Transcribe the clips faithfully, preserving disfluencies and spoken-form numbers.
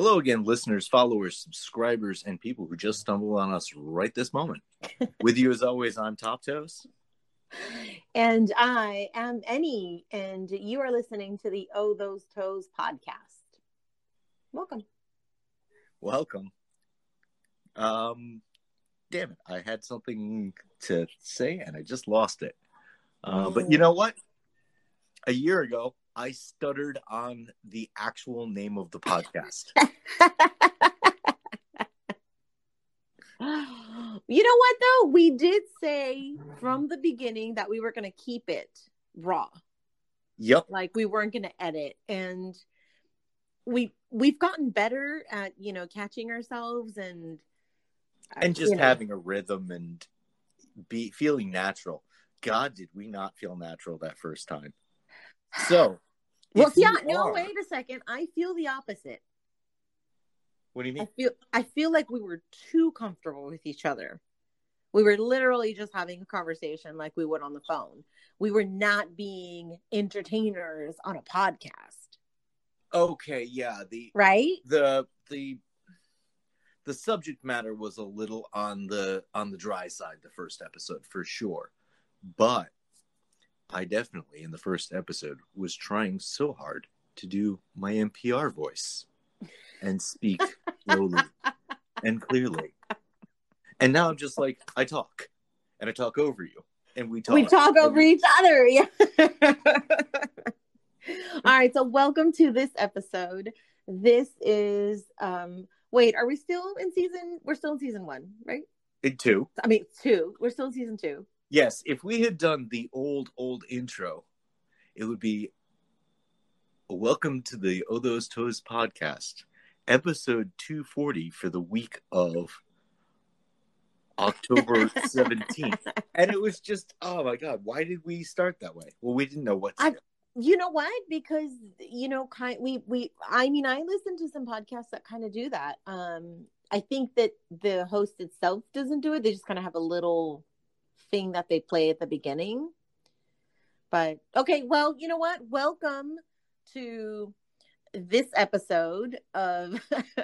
Hello again, listeners, followers, subscribers, and people who just stumbled on us right this moment. With you, as always, I'm Top Toes. And I am Annie, and you are listening to the Oh Those Toes podcast. Welcome. Welcome. Um, damn it, I had something to say and I just lost it. Uh, Mm. But you know what? A year ago, I stuttered on the actual name of the podcast. You know what, though? We did say from the beginning that we were going to keep it raw. Yep. Like we weren't going to edit. And we, we've gotten better at, you know, catching ourselves and... And just you know. having a rhythm and be feeling natural. God, did we not feel natural that first time? So, well, if yeah, you no, are- wait a second. I feel the opposite. What do you I mean? feel I feel like we were too comfortable with each other. We were literally just having a conversation like we would on the phone. We were not being entertainers on a podcast. Okay, yeah, the Right? the the the subject matter was a little on the on the dry side the first episode for sure. But I definitely in the first episode was trying so hard to do my N P R voice and speak slowly and clearly. And now I'm just like, I talk. And I talk over you. And we talk. We talk over we... each other. Yeah. All right. So welcome to this episode. This is um wait, are we still in season? We're still in season one, right? In two. I mean two. We're still in season two. Yes. If we had done the old, old intro, it would be welcome to the Oh Those Toes podcast, episode two forty for the week of October seventeenth. And it was just, oh my God, why did we start that way? Well, we didn't know what to I, do. You know what? Because, you know, kind we, we, I mean, I listen to some podcasts that kind of do that. Um, I think that the host itself doesn't do it. They just kind of have a little thing that they play at the beginning. But, okay, well, you know what? Welcome to this episode of,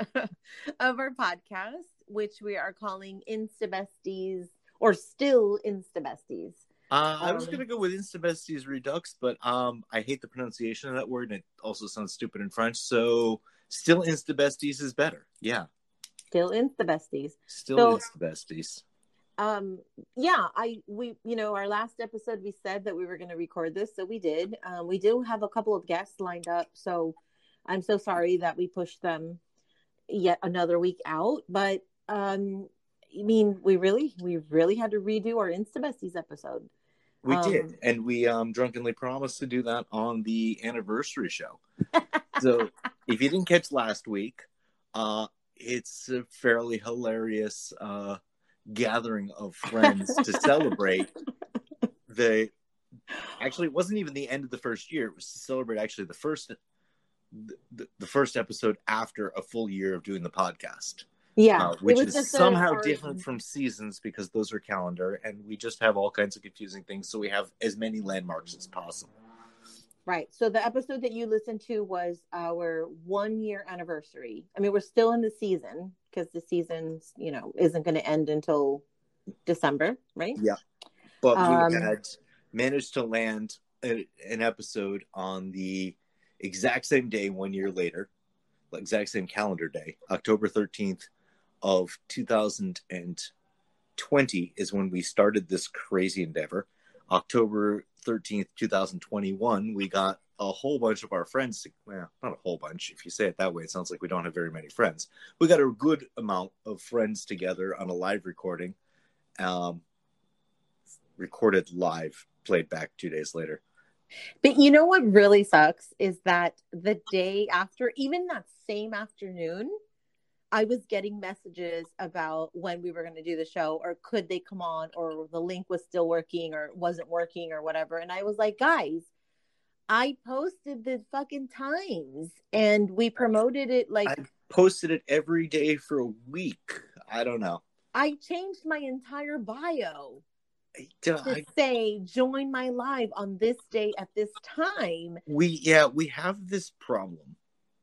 of our podcast, which we are calling Insta Besties, or still Insta Besties. Uh, I was Um, going to go with Instabesties Redux, but um, I hate the pronunciation of that word, and it also sounds stupid in French, so still Instabesties is better. Yeah. Still Insta Besties. Still So- Instabesties. Um, yeah, I, we, you know, our last episode, we said that we were going to record this. So we did. Um, we do have a couple of guests lined up. So I'm so sorry that we pushed them yet another week out. But, um, I mean, we really, we really had to redo our Insta Besties episode. We Um, did, and we um, drunkenly promised to do that on the anniversary show. So if you didn't catch last week, uh, it's a fairly hilarious uh, gathering of friends to celebrate the... Actually, it wasn't even the end of the first year. It was to celebrate actually the first the, the first episode after a full year of doing the podcast. Yeah, uh, which is just somehow our- different from seasons because those are calendar, and we just have all kinds of confusing things. So we have as many landmarks as possible. Right. So the episode that you listened to was our one year anniversary. I mean, we're still in the season because the season, you know, isn't going to end until December, right? Yeah. But Um, we had managed to land a, an episode on the exact same day one year later, exact same calendar day, October thirteenth of two thousand twenty is when we started this crazy endeavor. October thirteenth, twenty twenty-one, we got a whole bunch of our friends. To, well, not a whole bunch. If you say it that way, it sounds like we don't have very many friends. We got a good amount of friends together on a live recording. Um, recorded live, played back two days later. But you know what really sucks is that the day after, even that same afternoon, I was getting messages about when we were going to do the show, or could they come on, or the link was still working or wasn't working or whatever. And I was like, guys, I posted the fucking times and we promoted it. Like, I posted it every day for a week. I don't know. I changed my entire bio I, to I, say, join my live on this day at this time. we, yeah, we have this problem.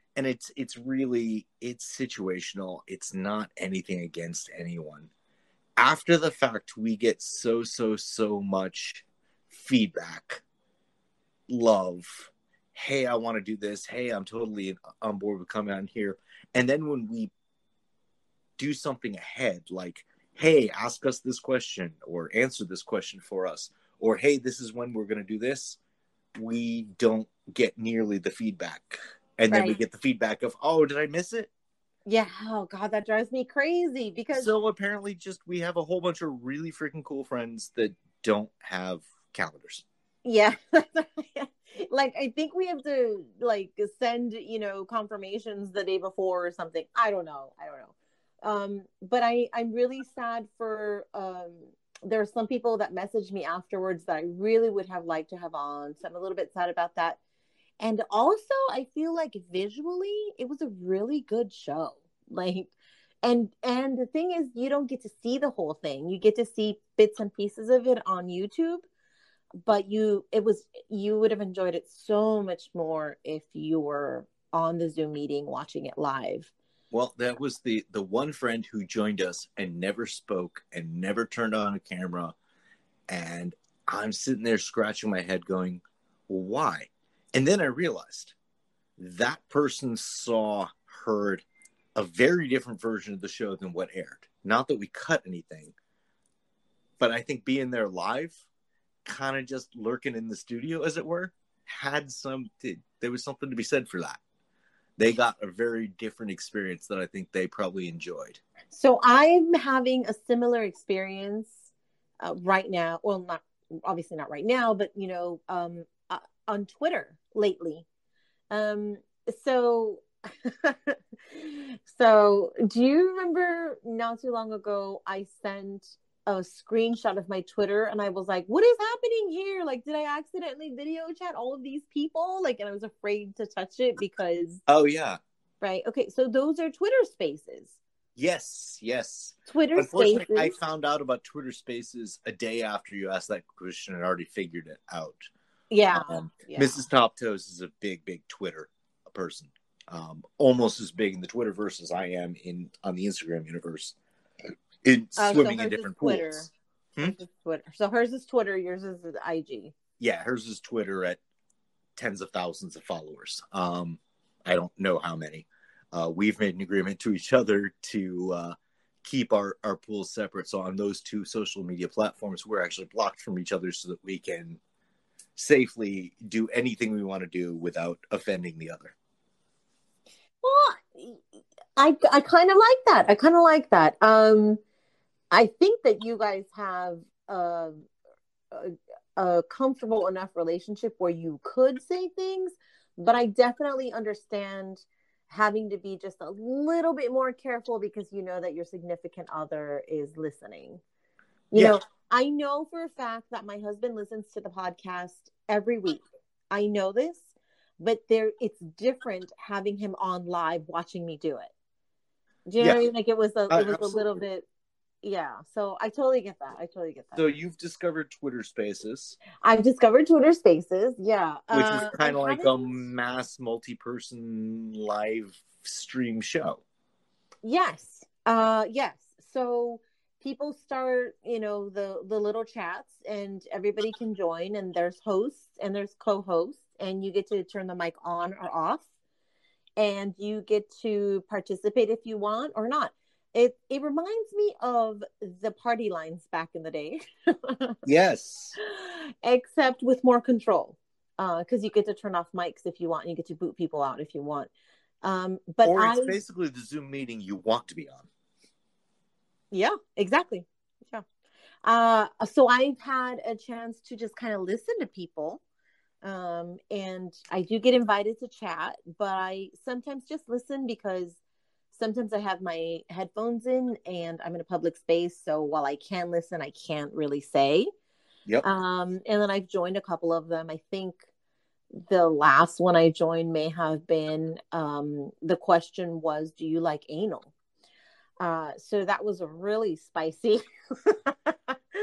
and it's it's really it's situational. It's not anything against anyone. After the fact, we get so so so much feedback, love. Hey, I want to do this. Hey, I'm totally on board with coming on here. And then when we do something ahead, like, hey, ask us this question or answer this question for us, or hey, this is when we're going to do this, we don't get nearly the feedback. And then right. we get the feedback of, oh, did I miss it? Yeah. Oh, God, that drives me crazy because. So apparently just we have a whole bunch of really freaking cool friends that don't have calendars. Yeah. Like, I think we have to, like, send, you know, confirmations the day before or something. I don't know. I don't know. Um, but I, I'm really sad for, um, there are some people that messaged me afterwards that I really would have liked to have on. So I'm a little bit sad about that. And also I feel like visually it was a really good show. Like, and, and the thing is, you don't get to see the whole thing. You get to see bits and pieces of it on YouTube, but you, it was, you would have enjoyed it so much more if you were on the Zoom meeting watching it live. Well, that was the, the one friend who joined us and never spoke and never turned on a camera. And I'm sitting there scratching my head going, well, why? And then I realized that person saw, heard a very different version of the show than what aired. Not that we cut anything, but I think being there live, kind of just lurking in the studio, as it were, had some, there was something to be said for that. They got a very different experience that I think they probably enjoyed. So I'm having a similar experience uh, right now. Well, not obviously not right now, but you know, um, uh, on Twitter lately. Um, so, so do you remember not too long ago, I sent a screenshot of my Twitter and I was like, what is happening here? Like, did I accidentally video chat all of these people? Like, and I was afraid to touch it because. Oh, yeah. Right. Okay. So those are Twitter Spaces. Yes. Yes. Twitter Unfortunately, Spaces. I found out about Twitter Spaces a day after you asked that question and already figured it out. Yeah. Um, yeah. Missus Top Toes is a big, big Twitter person. Um, almost as big in the Twitterverse as I am in on the Instagram universe. In uh, swimming so in different Twitter. pools. Hmm? Hers is Twitter. So hers is Twitter, yours is I G. Yeah, hers is Twitter at tens of thousands of followers. Um, I don't know how many. Uh, we've made an agreement to each other to uh, keep our, our pools separate. So on those two social media platforms, we're actually blocked from each other so that we can safely do anything we want to do without offending the other. Well, I, I kind of like that. I kind of like that. Um, I think that you guys have a, a, a comfortable enough relationship where you could say things, but I definitely understand having to be just a little bit more careful because you know that your significant other is listening. You yeah. know, I know for a fact that my husband listens to the podcast every week. I know this, but there it's different having him on live watching me do it. Do you know yeah. what I mean? Like it was a, it was uh, a little bit, yeah. So I totally get that. I totally get that. So you've discovered Twitter Spaces. I've discovered Twitter Spaces, yeah. Which uh, is kind of like a mass multi-person live stream show. Yes. Uh, yes. So people start, you know, the, the little chats and everybody can join and there's hosts and there's co-hosts and you get to turn the mic on or off and you get to participate if you want or not. It it reminds me of the party lines back in the day. Yes. Except with more control. Because uh, you get to turn off mics if you want and you get to boot people out if you want. Um, but or it's I, basically the Zoom meeting you want to be on. Yeah, exactly. Yeah. Uh, so I've had a chance to just kind of listen to people. Um, and I do get invited to chat, but I sometimes just listen because sometimes I have my headphones in and I'm in a public space. So while I can listen, I can't really say. Yep. Um, and then I've joined a couple of them. I think the last one I joined may have been, um, the question was, do you like anal? Uh, so that was a really spicy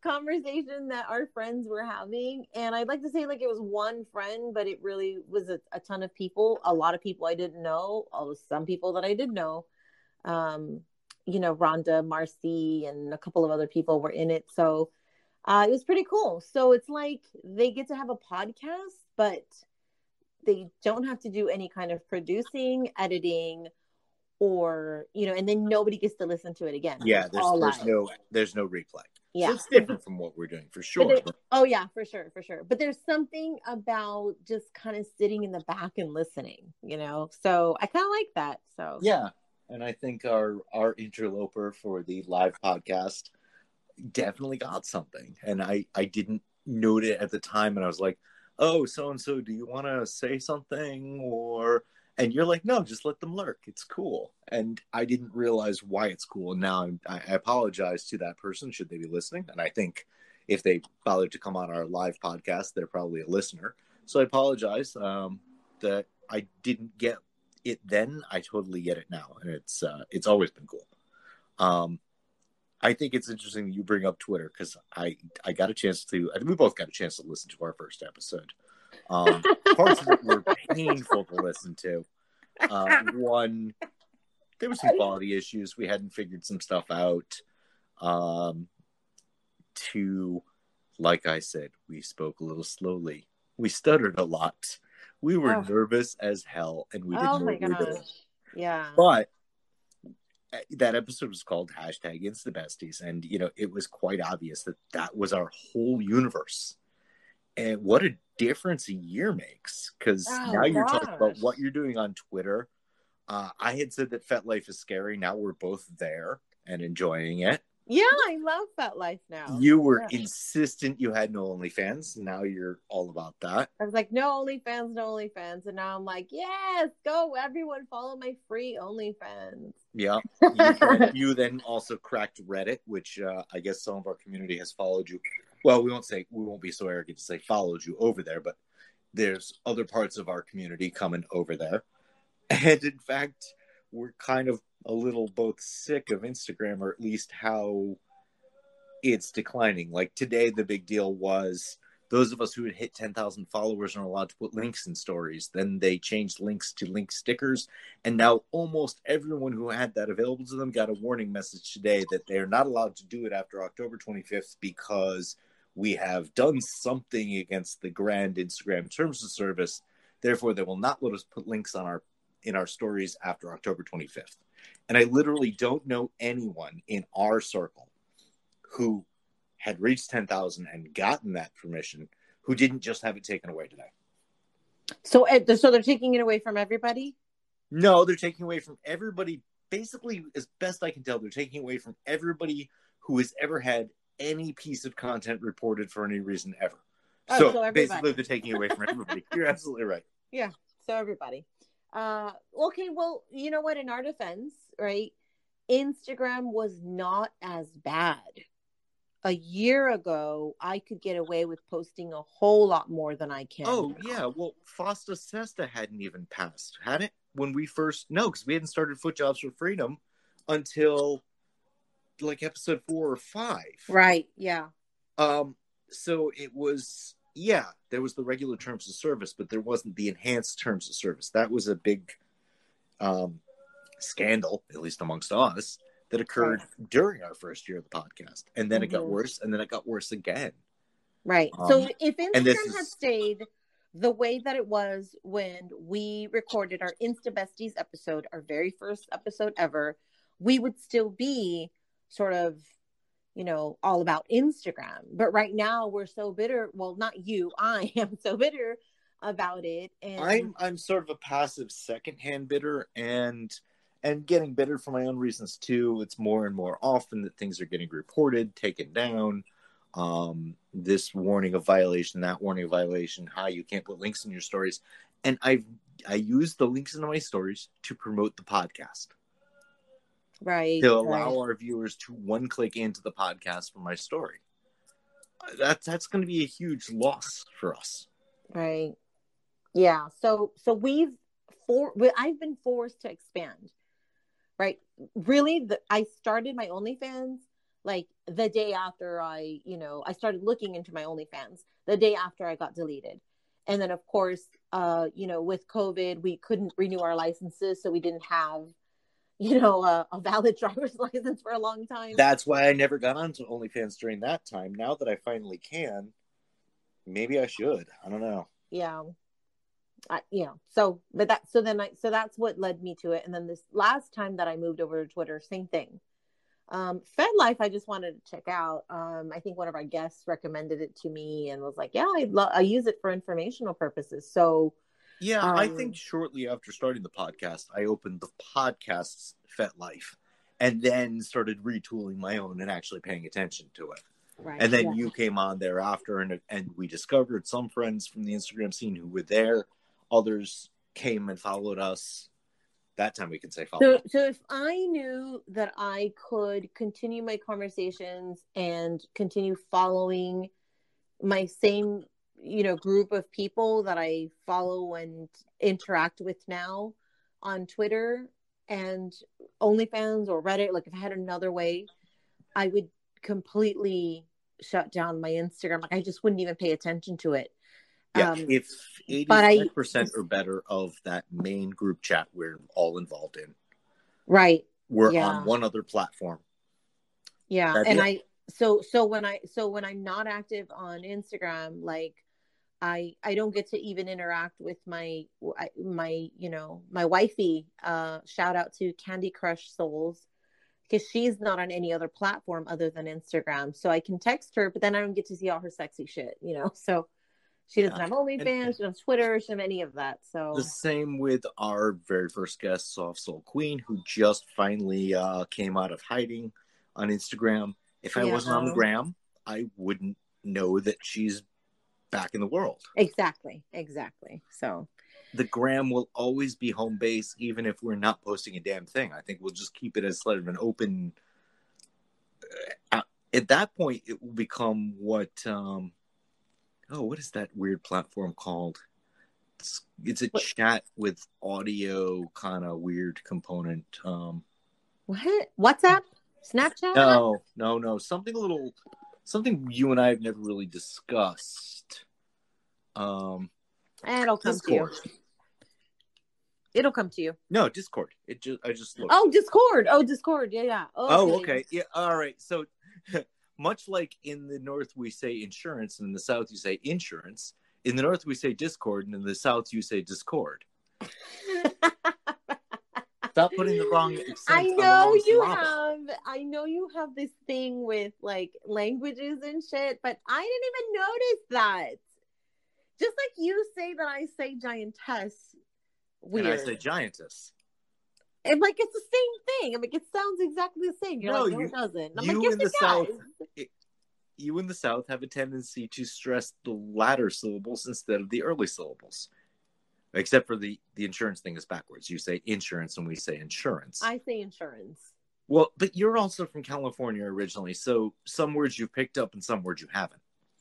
conversation that our friends were having. And I'd like to say like it was one friend, but it really was a, a ton of people, a lot of people I didn't know, although some people that I did know. Um, you know, Rhonda, Marcy, and a couple of other people were in it. So uh, it was pretty cool. So it's like they get to have a podcast, but they don't have to do any kind of producing, editing, or, you know, and then nobody gets to listen to it again. Yeah, It's there's all there's live. no there's no replay. Yeah. So it's different from what we're doing for sure. But there, oh yeah, for sure, for sure. But there's something about just kind of sitting in the back and listening, you know. So I kind of like that. So yeah, and I think our our interloper for the live podcast definitely got something, and I I didn't note it at the time, and I was like, oh, so and so, do you want to say something? Or and you're like, no, just let them lurk. It's cool. And I didn't realize why it's cool. And now I'm, I apologize to that person, should they be listening. And I think if they bothered to come on our live podcast, they're probably a listener. So I apologize um, that I didn't get it then. I totally get it now. And it's uh, it's always been cool. Um, I think it's interesting that you bring up Twitter because I, I got a chance to, I think we both got a chance to listen to our first episode. Um, parts of it were painful to listen to. Uh, one, there were some quality issues. We hadn't figured some stuff out. Um, two, like I said, we spoke a little slowly. We stuttered a lot. We were oh. nervous as hell, and we didn't oh know my what we were doing. Yeah. But that episode was called hashtag It's the Besties. And, you know, it was quite obvious that that was our whole universe. And what a difference a year makes. Because oh, now you're gosh. talking about what you're doing on Twitter. Uh, I had said that FetLife is scary. Now we're both there and enjoying it. Yeah, I love FetLife now. You were yeah. insistent you had no OnlyFans. Now you're all about that. I was like, no OnlyFans, no OnlyFans. And now I'm like, yes, go everyone follow my free OnlyFans. Yeah. You then, you then also cracked Reddit, which uh, I guess some of our community has followed you. Well, we won't say, we won't be so arrogant to say followed you over there, but there's other parts of our community coming over there. And in fact, we're kind of a little both sick of Instagram, or at least how it's declining. Like today, the big deal was those of us who had hit ten thousand followers aren't allowed to put links in stories. Then they changed links to link stickers. And now almost everyone who had that available to them got a warning message today that they're not allowed to do it after October twenty-fifth because we have done something against the grand Instagram terms of service. Therefore, they will not let us put links on our in our stories after October twenty-fifth. And I literally don't know anyone in our circle who had reached ten thousand and gotten that permission who didn't just have it taken away today. So, so they're taking it away from everybody? No, they're taking away from everybody. Basically, as best I can tell, they're taking away from everybody who has ever had any piece of content reported for any reason ever. Oh, so, so basically, they're taking away from everybody. You're absolutely right. Yeah, so everybody. Uh, okay, well, you know what? In our defense, right? Instagram was not as bad. A year ago, I could get away with posting a whole lot more than I can. Oh, now. yeah. Well, FOSTA SESTA hadn't even passed, had it? When we first, no, because we hadn't started Foot Jobs for Freedom until like episode four or five. Right, yeah. Um. So it was... Yeah, there was the regular terms of service, but there wasn't the enhanced terms of service. That was a big um, scandal, at least amongst us, that occurred right. during our first year of the podcast. And then mm-hmm. it got worse, and then it got worse again. Right. Um, so if Instagram is... had stayed the way that it was when we recorded our Insta Besties episode, our very first episode ever, we would still be sort of, you know, all about Instagram. But right now we're so bitter. Well, not you. I am so bitter about it. And I'm I'm sort of a passive secondhand bitter, and and getting bitter for my own reasons too. It's more and more often that things are getting reported, taken down. Um, this warning of violation, that warning of violation. Hi, you can't put links in your stories. And I've I use the links into my stories to promote the podcast. Right. To allow right. our viewers to one click into the podcast from my story. That's that's going to be a huge loss for us. Right. Yeah. So so we've for we, I've been forced to expand. Right. Really, the, I started my OnlyFans like the day after I, you know, I started looking into my OnlyFans, the day after I got deleted. And then of course, uh, you know, with COVID, we couldn't renew our licenses. So we didn't have, you know, a, a valid driver's license for a long time. That's why I never got onto OnlyFans during that time. Now that I finally can, maybe I should. I don't know. Yeah. I, you know, so, but that, so then I, so that's what led me to it. And then this last time that I moved over to Twitter, same thing. Um, FedLife, I just wanted to check out. Um, I think one of our guests recommended it to me and was like, yeah, I love, I use it for informational purposes. So, yeah, um, I think shortly after starting the podcast, I opened the podcast's FetLife and then started retooling my own and actually paying attention to it. Right. And then yeah. you came on thereafter, and and we discovered some friends from the Instagram scene who were there. Others came and followed us. That time we can say follow. So, so if I knew that I could continue my conversations and continue following my same, you know, group of people that I follow and interact with now on Twitter and OnlyFans or Reddit, like if I had another way, I would completely shut down my Instagram. Like I just wouldn't even pay attention to it. Yeah, um, if eighty-five percent or better of that main group chat we're all involved in, right, we're yeah. on one other platform. Yeah, That's and it. I so so when I so when I'm not active on Instagram, like I I don't get to even interact with my my you know my wifey. Uh, shout out to Candy Crush Souls, because she's not on any other platform other than Instagram. So I can text her, but then I don't get to see all her sexy shit, you know. So she doesn't Yeah. have OnlyFans, And she doesn't have Twitter, she doesn't have any of that. So the same with our very first guest, Soft Soul Queen, who just finally uh, came out of hiding on Instagram. If I yeah. wasn't on the gram, I wouldn't know that she's back in the world. Exactly, exactly. So the gram will always be home base, even if we're not posting a damn thing. I think we'll just keep it as sort of an open. Uh, at that point, it will become what. Um, oh, what is that weird platform called? It's, it's a what? Chat with audio kind of weird component. Um, what? WhatsApp? Snapchat? No, no, no. Something a little, something you and I have never really discussed. Um, It'll come Discord. to you. It'll come to you. No, Discord. It just I just looked. Oh, Discord. Oh, Discord. Yeah, yeah. Okay. Oh, okay. Yeah. All right. So, much like in the North we say insurance, and in the South you say insurance. In the North we say Discord, and in the South you say Discord. Stop putting the wrong accent. I know on the you syllable. have. I know you have this thing with like languages and shit, but I didn't even notice that. Just like you say that I say giantess. Weird. And I say giantess. And like it's the same thing. I'm like, it sounds exactly the same. You're no, like, no, you, it doesn't. I'm you like, yes, in the it South, does. it, you in the South have a tendency to stress the latter syllables instead of the early syllables. Except for the, the insurance thing is backwards. You say insurance and we say insurance. I say insurance. Well, but you're also from California originally, so some words you've picked up and some words you haven't.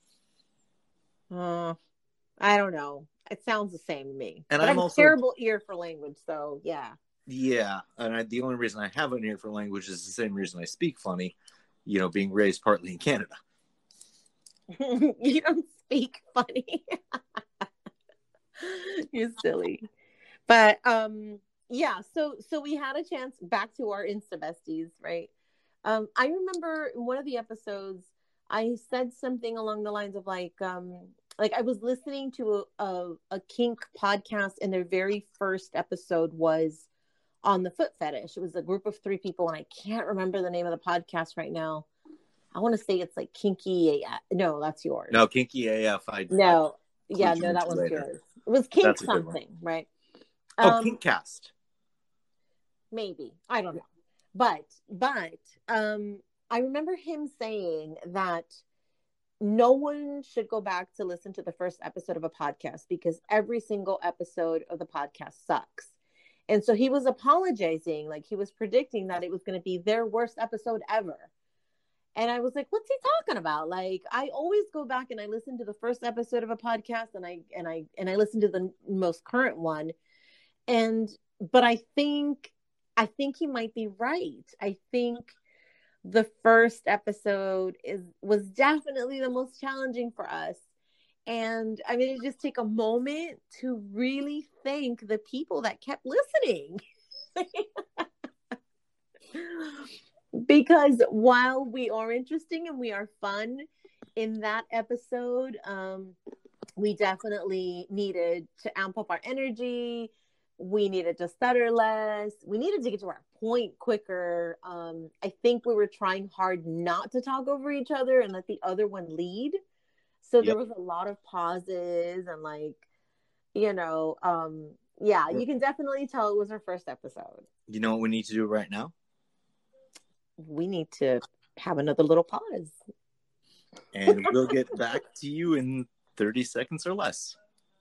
Uh, I don't know. It sounds the same to me. And but I'm I have also a terrible ear for language, so yeah. Yeah, and I, the only reason I have an ear for language is the same reason I speak funny, you know, being raised partly in Canada. You don't speak funny. You're silly. But um yeah, so so we had a chance back to our Insta besties, right? Um I remember in one of the episodes I said something along the lines of like um like I was listening to a, a, a kink podcast and their very first episode was on the foot fetish. It was a group of three people and I can't remember the name of the podcast right now. I want to say it's like Kinky A F. No, that's yours. No, Kinky A F. I no, yeah, no, that one's later. Yours. It was Kink something, right? Oh, um, Kinkcast. Maybe. I don't know. But, but, um, I remember him saying that no one should go back to listen to the first episode of a podcast because every single episode of the podcast sucks. And so he was apologizing, like he was predicting that it was going to be their worst episode ever. And I was like, what's he talking about? Like, I always go back and I listen to the first episode of a podcast and I, and I, and I listen to the most current one. And, but I think, I think he might be right. I think the first episode is was definitely the most challenging for us. And I'm going to just take a moment to really thank the people that kept listening. Because while we are interesting and we are fun in that episode, um, we definitely needed to amp up our energy. We needed to stutter less. We needed to get to our point quicker. Um, I think we were trying hard not to talk over each other and let the other one lead. So Yep. there was a lot of pauses and like, you know, um, yeah, you can definitely tell it was our first episode. You know what we need to do right now? We need to have another little pause. And we'll get back to you in thirty seconds or less.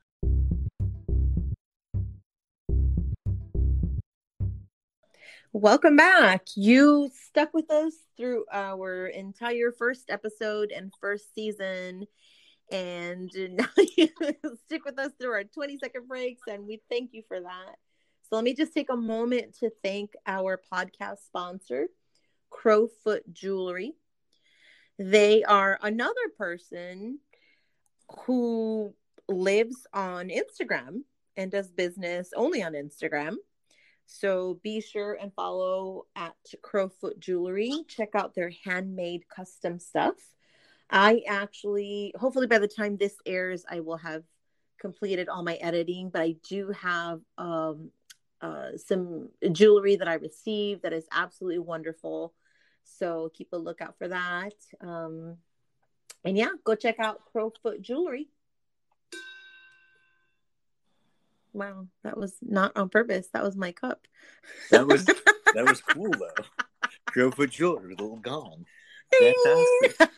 Welcome back. You stuck with us through our entire first episode and first season. And now you stick with us through our twenty second breaks. And we thank you for that. So let me just take a moment to thank our podcast sponsor, Crowfoot Jewelry. They are another person who lives on Instagram and does business only on Instagram. So be sure and follow at Crowfoot Jewelry. Check out their handmade custom stuff. I actually, hopefully by the time this airs, I will have completed all my editing, but I do have um, uh, some jewelry that I received that is absolutely wonderful. So keep a lookout for that. Um, and yeah, go check out Crowfoot Jewelry. Wow, that was not on purpose. That was my cup. That was that was cool though. Crowfoot Jewelry with a little gong. Fantastic.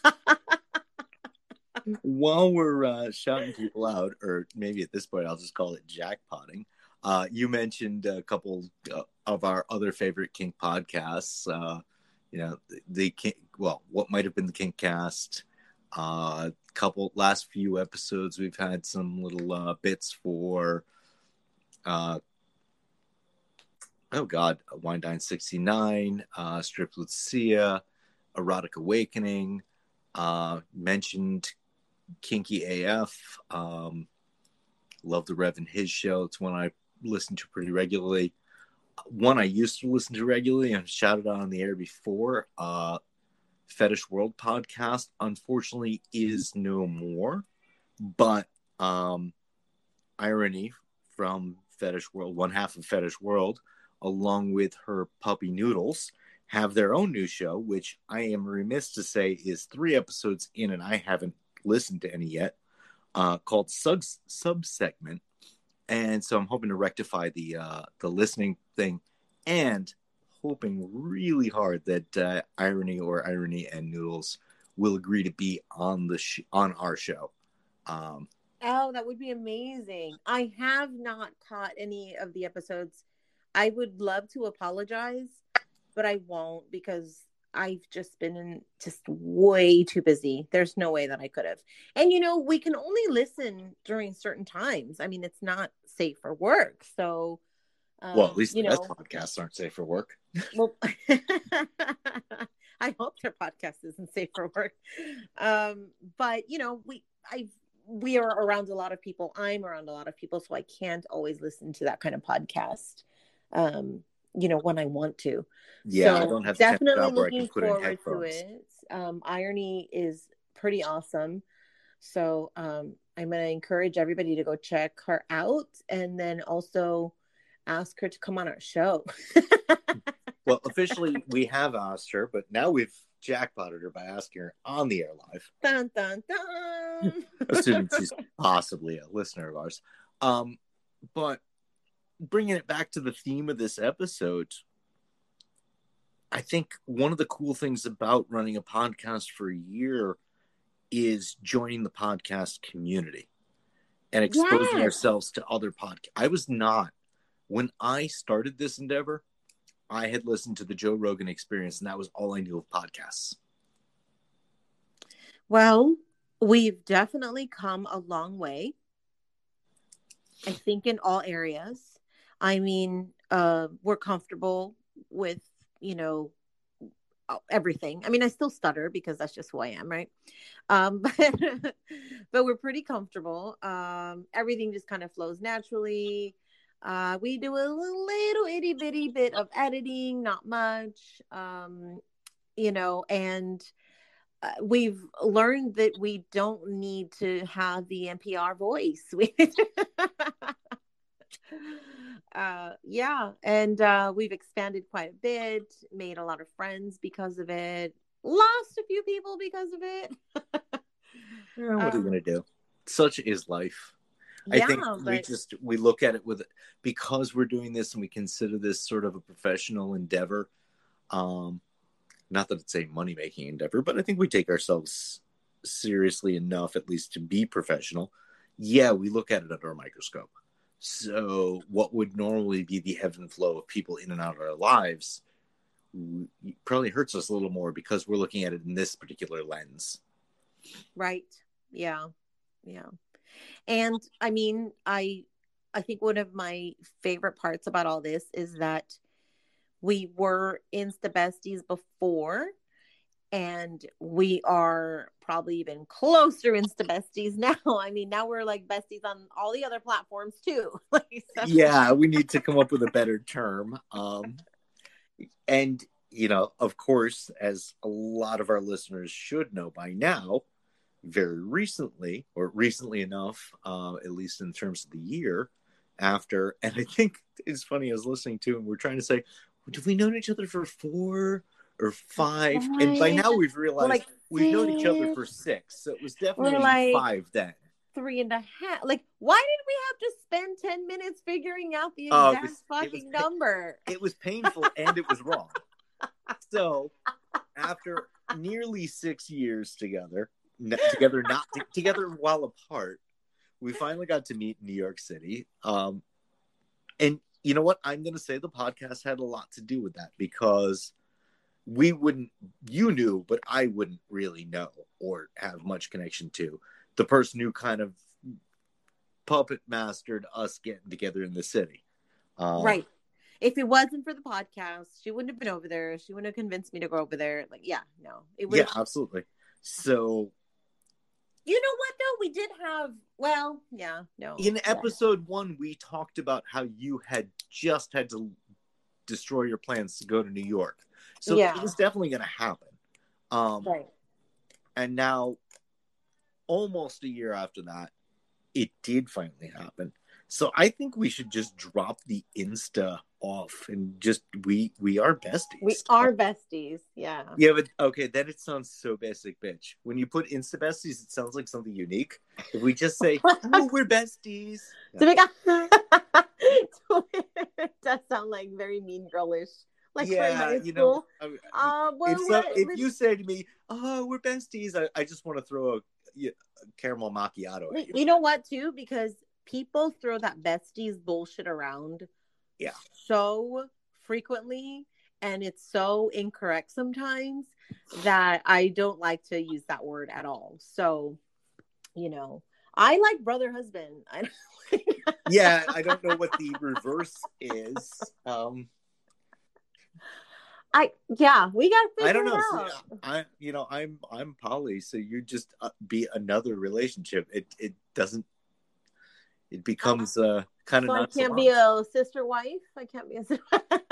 While we're uh, shouting people out, or maybe at this point I'll just call it jackpotting. Uh, you mentioned a couple uh, of our other favorite kink podcasts. Uh, you know, the, the kink, well, what might have been the Kink Cast. Uh, couple last few episodes, we've had some little uh, bits for. Uh, oh God, Wine Dine sixty-nine, uh, Stripped with Sia, Erotic Awakening. Uh, mentioned Kinky A F. Um, love the Rev and his show. It's one I listen to pretty regularly. One I used to listen to regularly and shouted out on the air before. Uh, Fetish World podcast, unfortunately, is no more. But um, Irony from Fetish World, one half of Fetish World, along with her puppy Noodles, have their own new show, which I am remiss to say is three episodes in, and I haven't listened to any yet, uh, called Sub Subsegment. And so I'm hoping to rectify the uh, the listening thing, and hoping really hard that uh, Irony or Irony and Noodles will agree to be on the sh- on our show. Um, oh, that would be amazing. I have not caught any of the episodes. I would love to apologize, but I won't because I've just been in just way too busy. There's no way that I could have. And, you know, we can only listen during certain times. I mean, it's not safe for work. So, um, well, at least you the know, best podcasts aren't safe for work. well, I hope their podcast isn't safe for work. Um, but, you know, we, I've, we are around a lot of people. I'm around a lot of people, so I can't always listen to that kind of podcast. Um, you know, when I want to. Yeah, so I don't have definitely where I can looking put in forward to headphones. it. Um, Irony is pretty awesome. So um, I'm going to encourage everybody to go check her out and then also ask her to come on our show. Well, officially, we have asked her, but now we've jackpotted her by asking her on the air live. Dun, dun, dun. Assuming she's possibly a listener of ours. Um, but bringing it back to the theme of this episode, I think one of the cool things about running a podcast for a year is joining the podcast community and exposing Yes. ourselves to other podcasts. I was not, when I started this endeavor, I had listened to the Joe Rogan Experience, and that was all I knew of podcasts. Well, we've definitely come a long way. I think in all areas. I mean, uh, we're comfortable with, you know, everything. I mean, I still stutter because that's just who I am, right? Um, but, but we're pretty comfortable. Um, everything just kind of flows naturally. Uh, we do a little itty bitty bit of editing, not much, um, you know, and uh, we've learned that we don't need to have the N P R voice. We uh yeah, and uh we've expanded quite a bit, made a lot of friends because of it, lost a few people because of it. Yeah, what are you um, gonna do? Such is life. I yeah, think we but just we look at it with because we're doing this and we consider this sort of a professional endeavor. Um, not that it's a money making endeavor, but I think we take ourselves seriously enough, at least to be professional. Yeah, we look at it under a microscope. So what would normally be the ebb and flow of people in and out of our lives probably hurts us a little more because we're looking at it in this particular lens. right. Yeah. Yeah. And I mean, I I think one of my favorite parts about all this is that we were Insta besties before, and we are probably even closer Insta besties now. I mean, now we're like besties on all the other platforms too. Like, so. Yeah, we need to come up with a better term. Um, and, you know, of course, as a lot of our listeners should know by now, very recently, or recently enough, uh, at least in terms of the year after, and I think it's funny, I was listening to and we're trying to say, have we known each other for four or five? Five. And by now we've realized like we've known each other for six, so it was definitely like five then. Three and a half. Like, why did we have to spend ten minutes figuring out the exact uh, it was, fucking it was, number? It was painful and it was wrong. So after nearly six years together, together not together while apart, we finally got to meet in New York City. Um, and you know what? I'm going to say the podcast had a lot to do with that because we wouldn't, you knew, but I wouldn't really know or have much connection to the person who kind of puppet mastered us getting together in the city. Um, right. If it wasn't for the podcast, she wouldn't have been over there. She wouldn't have convinced me to go over there. Like, yeah, no. It yeah, absolutely. So, you know what, though? We did have, well, yeah, no. In yeah. episode one, we talked about how you had just had to destroy your plans to go to New York. So yeah. It was definitely going to happen. Um, right. And now, almost a year after that, it did finally happen. So I think we should just drop the Insta off and just, we we are besties. We are besties, yeah. Yeah, but okay, then it sounds so basic, bitch. When you put Insta besties, it sounds like something unique. If we just say, oh, we're besties. Yeah. It does sound like very mean girlish. Like, yeah, you know, I mean, uh, well, if, so, if you say to me, oh, we're besties, I, I just want to throw a, a caramel macchiato at you. You know what, too? Because people throw that besties bullshit around yeah. so frequently, and it's so incorrect sometimes that I don't like to use that word at all. So, you know, I like brother husband. I yeah, I don't know what the reverse is. Um, I yeah, we got to figure I don't know. it So, out. I you know I'm I'm poly, so you just uh, be another relationship. It it doesn't. It becomes uh, kind of. So not I can't so be a sister wife. I can't be a sister.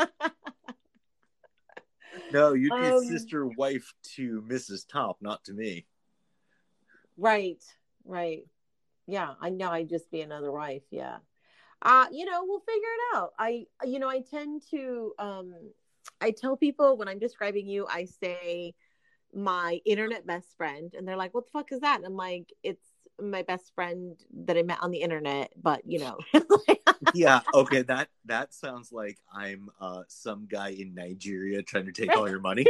No, you'd be um, sister wife to Missus Top, not to me. Right, right. Yeah, I know. I'd just be another wife. Yeah. Uh, you know, we'll figure it out. I, you know, I tend to, um, I tell people when I'm describing you, I say my internet best friend, and they're like, what the fuck is that? And I'm like, it's my best friend that I met on the internet, but you know. Yeah, okay, that that sounds like I'm uh some guy in Nigeria trying to take all your money.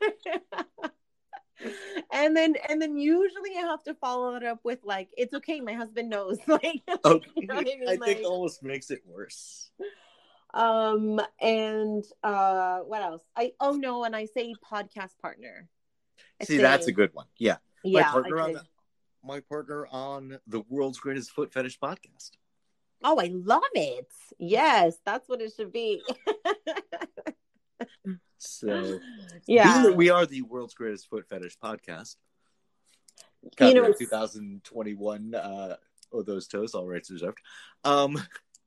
and then and then usually I have to follow it up with like, it's okay, my husband knows. Like, okay. You know what I mean? I think like, almost makes it worse. Um and uh what else? I oh no, and I say podcast partner. I See, say, that's a good one. Yeah. Yeah. My partner on the, my partner on the world's greatest foot fetish podcast. Oh, I love it. Yes, that's what it should be. So, yeah, being that we are the world's greatest foot fetish podcast, you know, twenty twenty-one, uh, oh, those toes, all rights reserved. Um,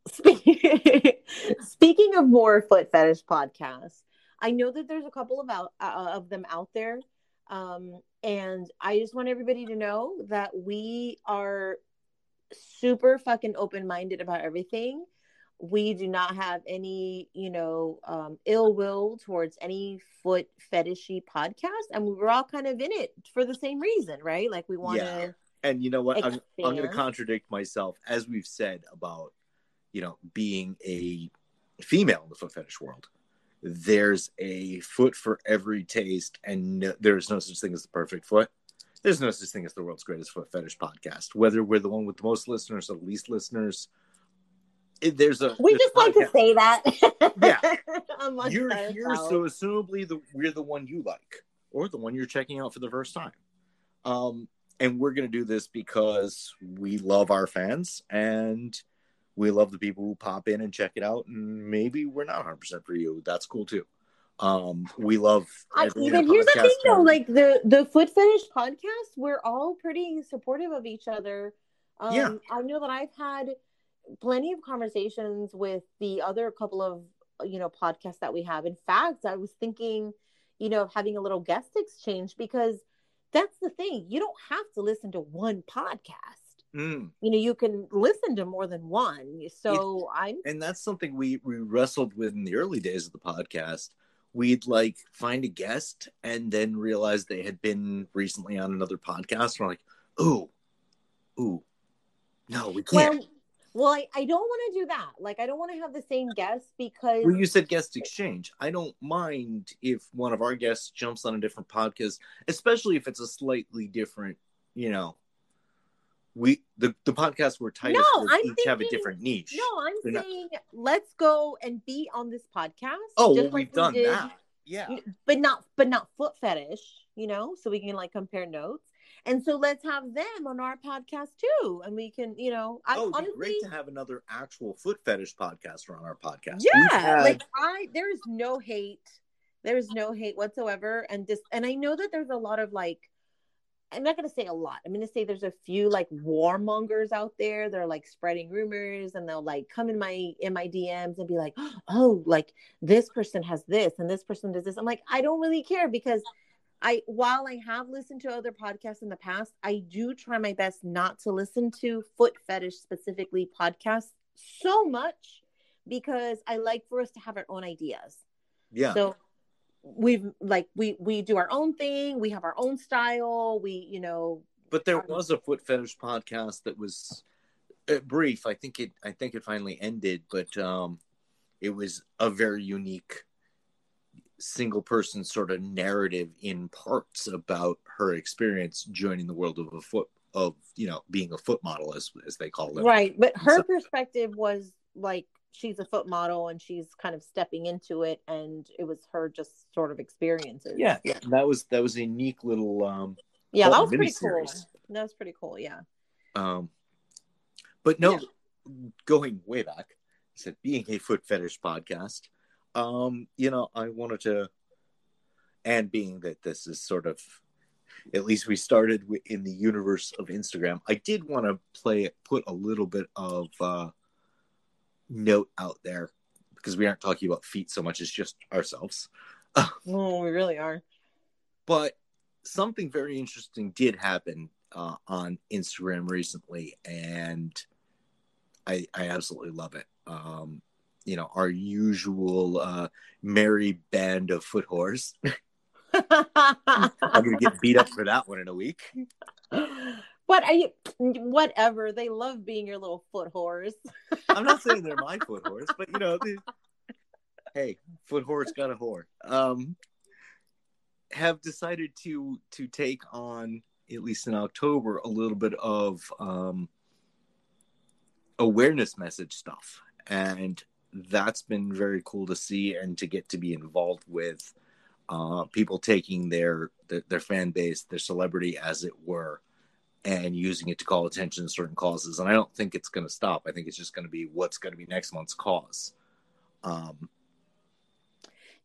speaking of more foot fetish podcasts, I know that there's a couple of out uh, of them out there, um, and I just want everybody to know that we are super fucking open minded about everything. We do not have any, you know, um, ill will towards any foot fetishy podcast, and we're all kind of in it for the same reason, right? Like we want to. Yeah. And you know what? I'm, I'm going to contradict myself, as we've said about, you know, being a female in the foot fetish world. There's a foot for every taste, and no, there's no such thing as the perfect foot. There's no such thing as the world's greatest foot fetish podcast. Whether we're the one with the most listeners or the least listeners, it, there's a. We there's just a like to say that. Yeah, you're here, so assumably the, we're the one you like, or the one you're checking out for the first time. Um, and we're going to do this because we love our fans and we love the people who pop in and check it out. And maybe we're not one hundred percent for you. That's cool too. Um, we love. I, even here's the thing though, like the the foot fetish podcast, we're all pretty supportive of each other. Um, yeah, I know that I've had plenty of conversations with the other couple of, you know, podcasts that we have. In fact, I was thinking, you know, of having a little guest exchange, because that's the thing. You don't have to listen to one podcast. Mm. You know, you can listen to more than one. So it, I'm, and that's something we we wrestled with in the early days of the podcast. We'd like find a guest and then realize they had been recently on another podcast. We're like, ooh, ooh, no, we can't. Well, well I, I don't want to do that. Like, I don't want to have the same guest because... Well, you said guest exchange. I don't mind if one of our guests jumps on a different podcast, especially if it's a slightly different, you know, we the, the podcast we're tight no, with I'm each thinking, have a different niche. No, I'm They're saying not... let's go and be on this podcast. Oh, just well, like we've we done did, that. Yeah. But not but not foot fetish, you know, so we can like compare notes. And so let's have them on our podcast too. And we can, you know, I oh, it'd honestly, be great to have another actual foot fetish podcaster on our podcast. Yeah. Had... Like I there's no hate. There's no hate whatsoever. And this and I know that there's a lot of like, I'm not going to say a lot. I'm going to say there's a few like warmongers out there. They're like spreading rumors, and they'll like come in my in my D Ms and be like, oh, like this person has this and this person does this. I'm like, I don't really care, because I, while I have listened to other podcasts in the past, I do try my best not to listen to foot fetish specifically podcasts so much, because I like for us to have our own ideas. Yeah. So we've like we we do our own thing, we have our own style, we, you know. But there was a foot fetish podcast that was uh, brief. I think it I think it finally ended, but um it was a very unique single person sort of narrative in parts about her experience joining the world of a foot of you know being a foot model, as as they call it. Right, but her so, perspective was like, she's a foot model and she's kind of stepping into it, and it was her just sort of experiences. Yeah, yeah. That was that was a unique little um yeah, that was pretty cool. That was pretty cool, yeah. Um but no, yeah. Going way back, I said being a foot fetish podcast, um, you know, I wanted to, and being that this is sort of, at least we started in the universe of Instagram, I did want to play, put a little bit of uh note out there, because we aren't talking about feet so much as just ourselves. Oh, we really are. But something very interesting did happen uh, on Instagram recently, and I, I absolutely love it. Um, you know, our usual uh, merry band of foot whores. I'm going to get beat up for that one in a week. What are you? Whatever. They love being your little foot whores. I'm not saying they're my foot whores, but you know, they, hey, foot whore's got a whore. Um, have decided to to take on, at least in October, a little bit of um, awareness message stuff, and that's been very cool to see and to get to be involved with. Uh, people taking their, their their fan base, their celebrity, as it were, and using it to call attention to certain causes. And I don't think it's going to stop. I think it's just going to be what's going to be next month's cause. Um,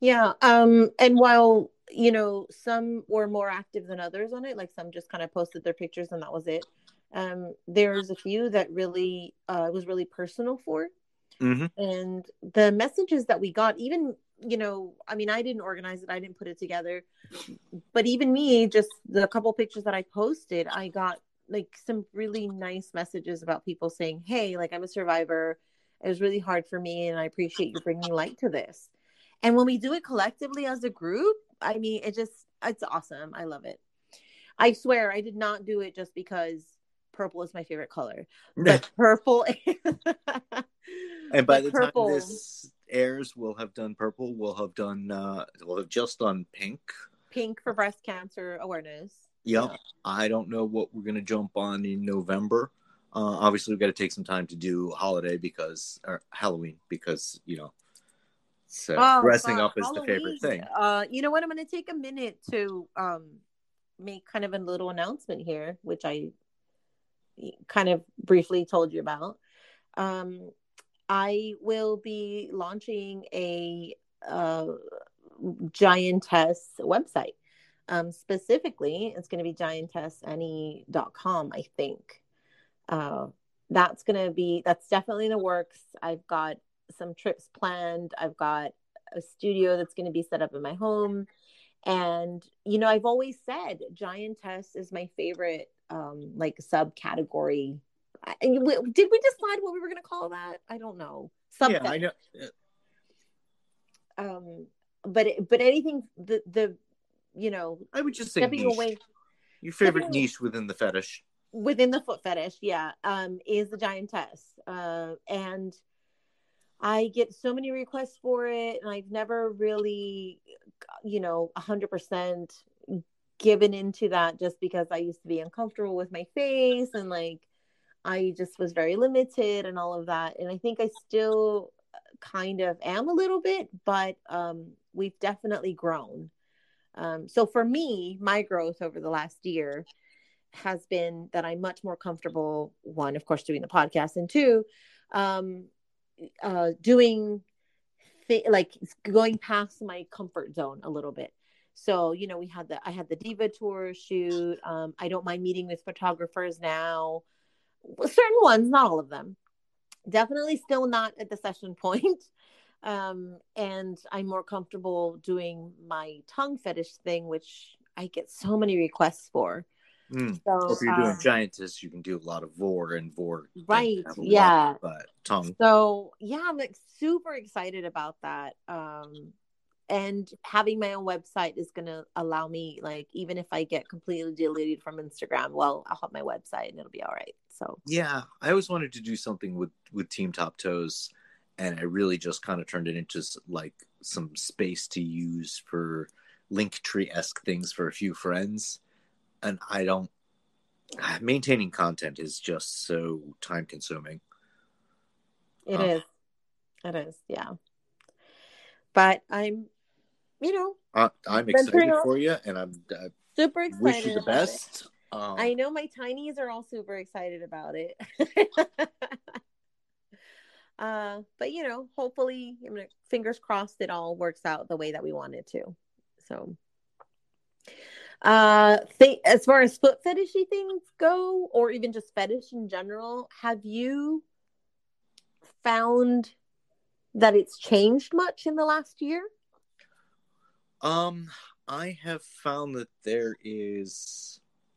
Yeah. Um, and while, you know, some were more active than others on it, like some just kind of posted their pictures and that was it. Um, there's a few that really uh it was really personal for. Mm-hmm. And the messages that we got, even, you know, I mean, I didn't organize it, I didn't put it together, but even me, just the couple pictures that I posted, I got like some really nice messages about people saying, hey, like I'm a survivor. It was really hard for me and I appreciate you bringing light to this. And when we do it collectively as a group, I mean, it just, it's awesome. I love it. I swear I did not do it just because purple is my favorite color, but purple, And by but the time purple, this airs, we'll have done purple. We'll have done, uh, we'll have just done pink. pink for breast cancer awareness. Yep. Yeah. I don't know what we're going to jump on in November. Uh, obviously, we've got to take some time to do holiday because, or Halloween, because, you know, so Oh, dressing God, up is the favorite Halloween. thing. Uh, you know what? I'm going to take a minute to um make kind of a little announcement here, which I kind of briefly told you about. Um, I will be launching a uh, giantess website. Um, specifically, it's going to be giantess annie dot com, I think. Uh, that's going to be, that's definitely in the works. I've got some trips planned. I've got a studio that's going to be set up in my home. And, you know, I've always said giantess is my favorite, um, like subcategory. I, did we decide what we were going to call that? I don't know. Yeah, I know. Um, but, but anything, the, the, you know, I would just say stepping niche. away, Your favorite stepping niche within the fetish. within the foot fetish, yeah, um, is the giantess. Uh, and I get so many requests for it, and I've never really, you know, one hundred percent given into that just because I used to be uncomfortable with my face and like I just was very limited and all of that. And I think I still kind of am a little bit, but um, we've definitely grown. Um, so for me, my growth over the last year has been that I'm much more comfortable, one, of course, doing the podcast, and two, um, uh, doing th- like going past my comfort zone a little bit. So, you know, we had the, I had the Diva Tour shoot. Um, I don't mind meeting with photographers now, certain ones, not all of them. Definitely still not at the session point. Um, and I'm more comfortable doing my tongue fetish thing, which I get so many requests for. Mm. So, if you're doing um, giantess, you can do a lot of vor and vor. right. Have a Yeah. lot of, uh, tongue. So yeah, I'm like super excited about that. Um, and having my own website is going to allow me, like, even if I get completely deleted from Instagram, well, I'll have my website and it'll be all right. So yeah, I always wanted to do something with, with Team Top Toes, and I really just kind of turned it into like some space to use for Linktree-esque things for a few friends. And I don't, maintaining content is just so time consuming. it uh, is. It is. Yeah. But I'm, you know, uh, I'm excited for you, and I'm uh, super excited. Wish you the best. Um, I know my tinies are all super excited about it. uh, but you know, hopefully, I mean, fingers crossed, it all works out the way that we want it to. So, uh, th- as far as foot fetishy things go, or even just fetish in general, have you found that it's changed much in the last year? Um, I have found that there is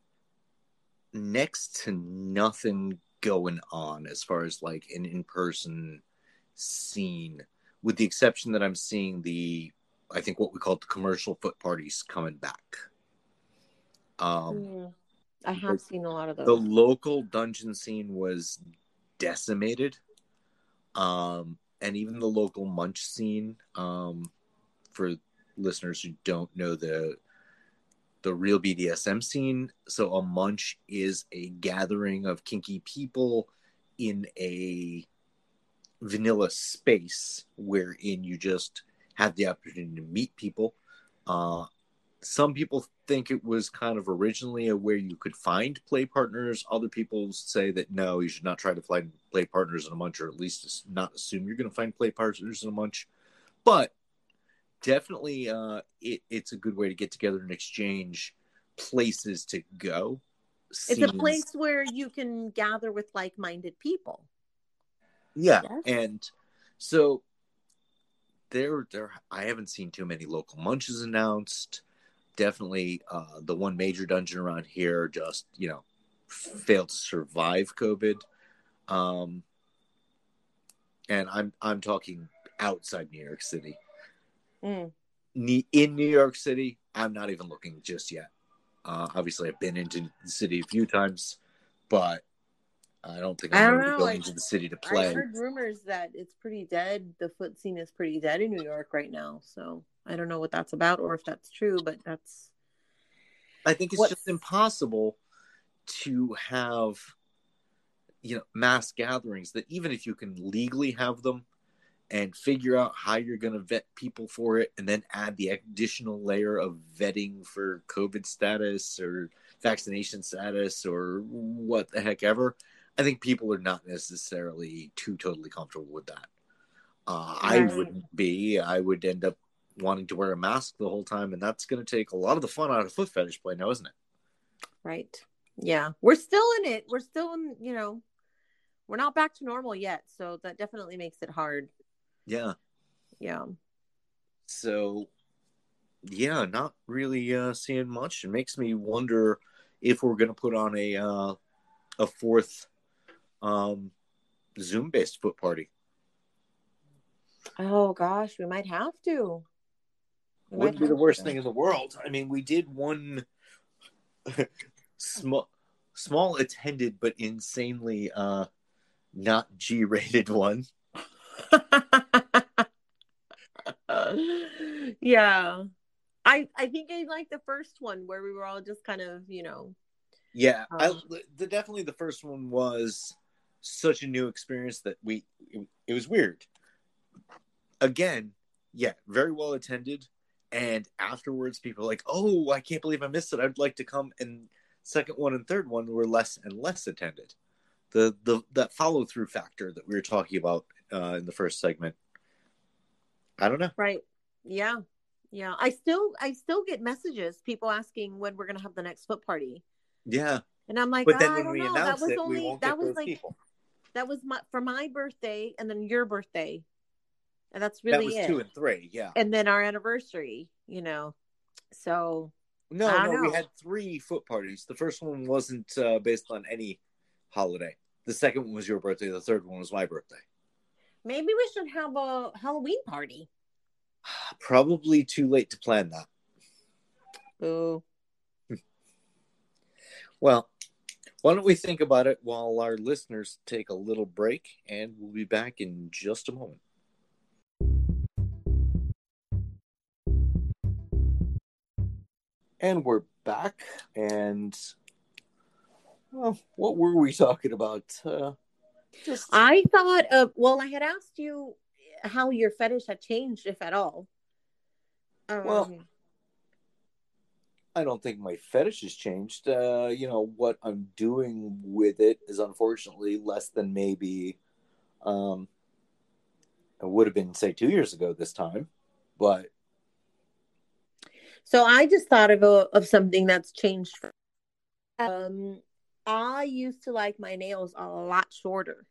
next to nothing going on as far as like an in-person scene, with the exception that I'm seeing the, I think what we call the commercial foot parties coming back. Um, mm, I have seen a lot of those. The local dungeon scene was decimated. Um, and even the local munch scene, um, for listeners who don't know the the real B D S M scene. So a munch is a gathering of kinky people in a vanilla space wherein you just have the opportunity to meet people. Uh, some people think it was kind of originally a where you could find play partners. Other people say that no, you should not try to find play partners in a munch, or at least not assume you're going to find play partners in a munch. But definitely, uh, it, it's a good way to get together and exchange places to go. It's a Scenes. place where you can gather with like-minded people. Yeah, Yes. and so there, there. I haven't seen too many local munches announced. Definitely, uh, the one major dungeon around here just you know failed to survive COVID. Um, and I'm I'm talking outside New York City. Mm. In New York City, I'm not even looking just yet. Uh, obviously, I've been into the city a few times, but I don't think I'm I don't ready to know. go I, into the city to I play. heard rumors that it's pretty dead. The foot scene is pretty dead in New York right now. So I don't know what that's about or if that's true, but that's. I think it's What's... just impossible to have, you know, mass gatherings that even if you can legally have them and figure out how you're going to vet people for it and then add the additional layer of vetting for COVID status or vaccination status or what the heck ever, I think people are not necessarily too totally comfortable with that. Uh, right. I wouldn't be. I would end up wanting to wear a mask the whole time, and that's going to take a lot of the fun out of foot fetish play now, isn't it? Right. Yeah. We're still in it. We're still in, you know, we're not back to normal yet. So that definitely makes it hard. Yeah. Yeah. So, yeah, not really uh, seeing much. It makes me wonder if we're going to put on a uh, a fourth um, Zoom-based foot party. Oh, gosh, we might have to. We Wouldn't be the worst to. thing in the world. I mean, we did one small, small attended but insanely uh, not G-rated one. Yeah. I I think I liked the first one where we were all just kind of, you know. Yeah, um, I, the, definitely the first one was such a new experience that we, it, it was weird. Again, yeah, very well attended. And afterwards, people were like, oh, I can't believe I missed it. I'd like to come. And second one and third one were less and less attended. The, the that follow through factor that we were talking about uh, in the first segment. I don't know. Right. Yeah. Yeah. I still, I still get messages, people asking when we're going to have the next foot party. Yeah. And I'm like, but then oh, when I don't we know. announce That was it, only, we won't that get was those like, people. That was my, for my birthday and then your birthday. And that's really That was it. two and three. Yeah. And then our anniversary, you know, so. No, no, know. we had three foot parties. The first one wasn't uh, based on any holiday. The second one was your birthday. The third one was my birthday. Maybe we should have a Halloween party. Probably too late to plan that. Boo. Well, why don't we think about it while our listeners take a little break, and we'll be back in just a moment. And we're back, and well, what were we talking about? Uh, just I thought of, well, I had asked you how your fetish had changed, if at all. Um, well, I don't think my fetish has changed. Uh, you know, what I'm doing with it is unfortunately less than maybe um, it would have been, say, two years ago this time, but. So I just thought of a, of something that's changed. Um, I used to like my nails a lot shorter.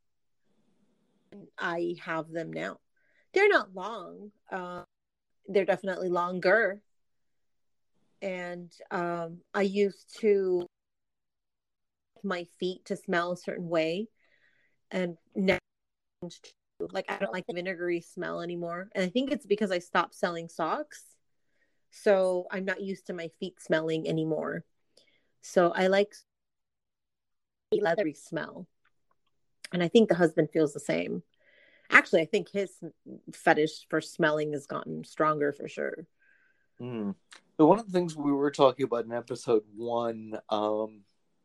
I have them now. They're not long. Uh, they're definitely longer. And um, I used to my feet to smell a certain way, and now, like, I don't like the vinegary smell anymore. And I think it's because I stopped selling socks. So I'm not used to my feet smelling anymore. So I like a leathery smell. And I think the husband feels the same. Actually, I think his fetish for smelling has gotten stronger for sure. Mm. But one of the things we were talking about in episode one, um,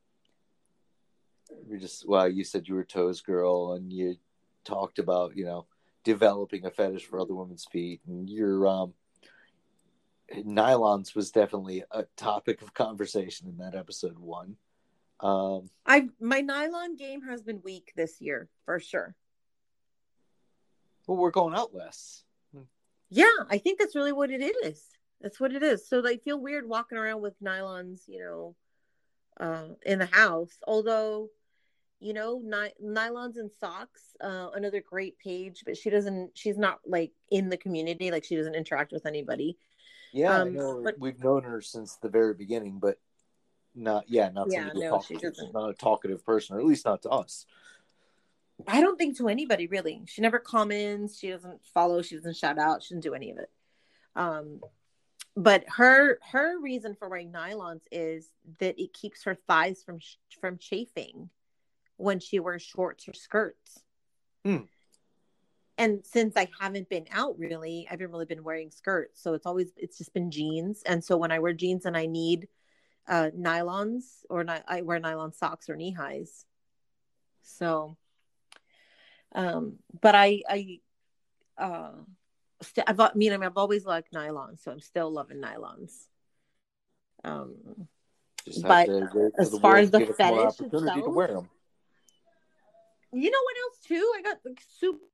we just, well, you said you were a toes girl, and you talked about, you know, developing a fetish for other women's feet, and your um, nylons was definitely a topic of conversation in that episode one. Um, I my nylon game has been weak this year for sure. Well, we're going out less. Yeah, I think that's really what it is. That's what it is. So they feel weird walking around with nylons, you know, uh, in the house. Although, you know, ny- nylons and socks, uh, another great page, but she doesn't, she's not like in the community, like she doesn't interact with anybody. Yeah, I Um, know but we've known her since the very beginning, but not yeah, not yeah, somebody to no, talk she to. She's doesn't. not a talkative person, or at least not to us. I don't think to anybody really. She never comments. She doesn't follow. She doesn't shout out. She doesn't do any of it. Um, but her her reason for wearing nylons is that it keeps her thighs from from chafing when she wears shorts or skirts. Hmm. And since I haven't been out really, I haven't really been wearing skirts, so it's always it's just been jeans. And so when I wear jeans and I need uh, nylons, or ni- I wear nylon socks or knee highs. So, um, but I I uh, st- I've I mean I've always liked nylons, so I'm still loving nylons. Um, Just have but to wait for as the far world as to the give us more fetish opportunity to itself, wear them. you know what else too? I got like super.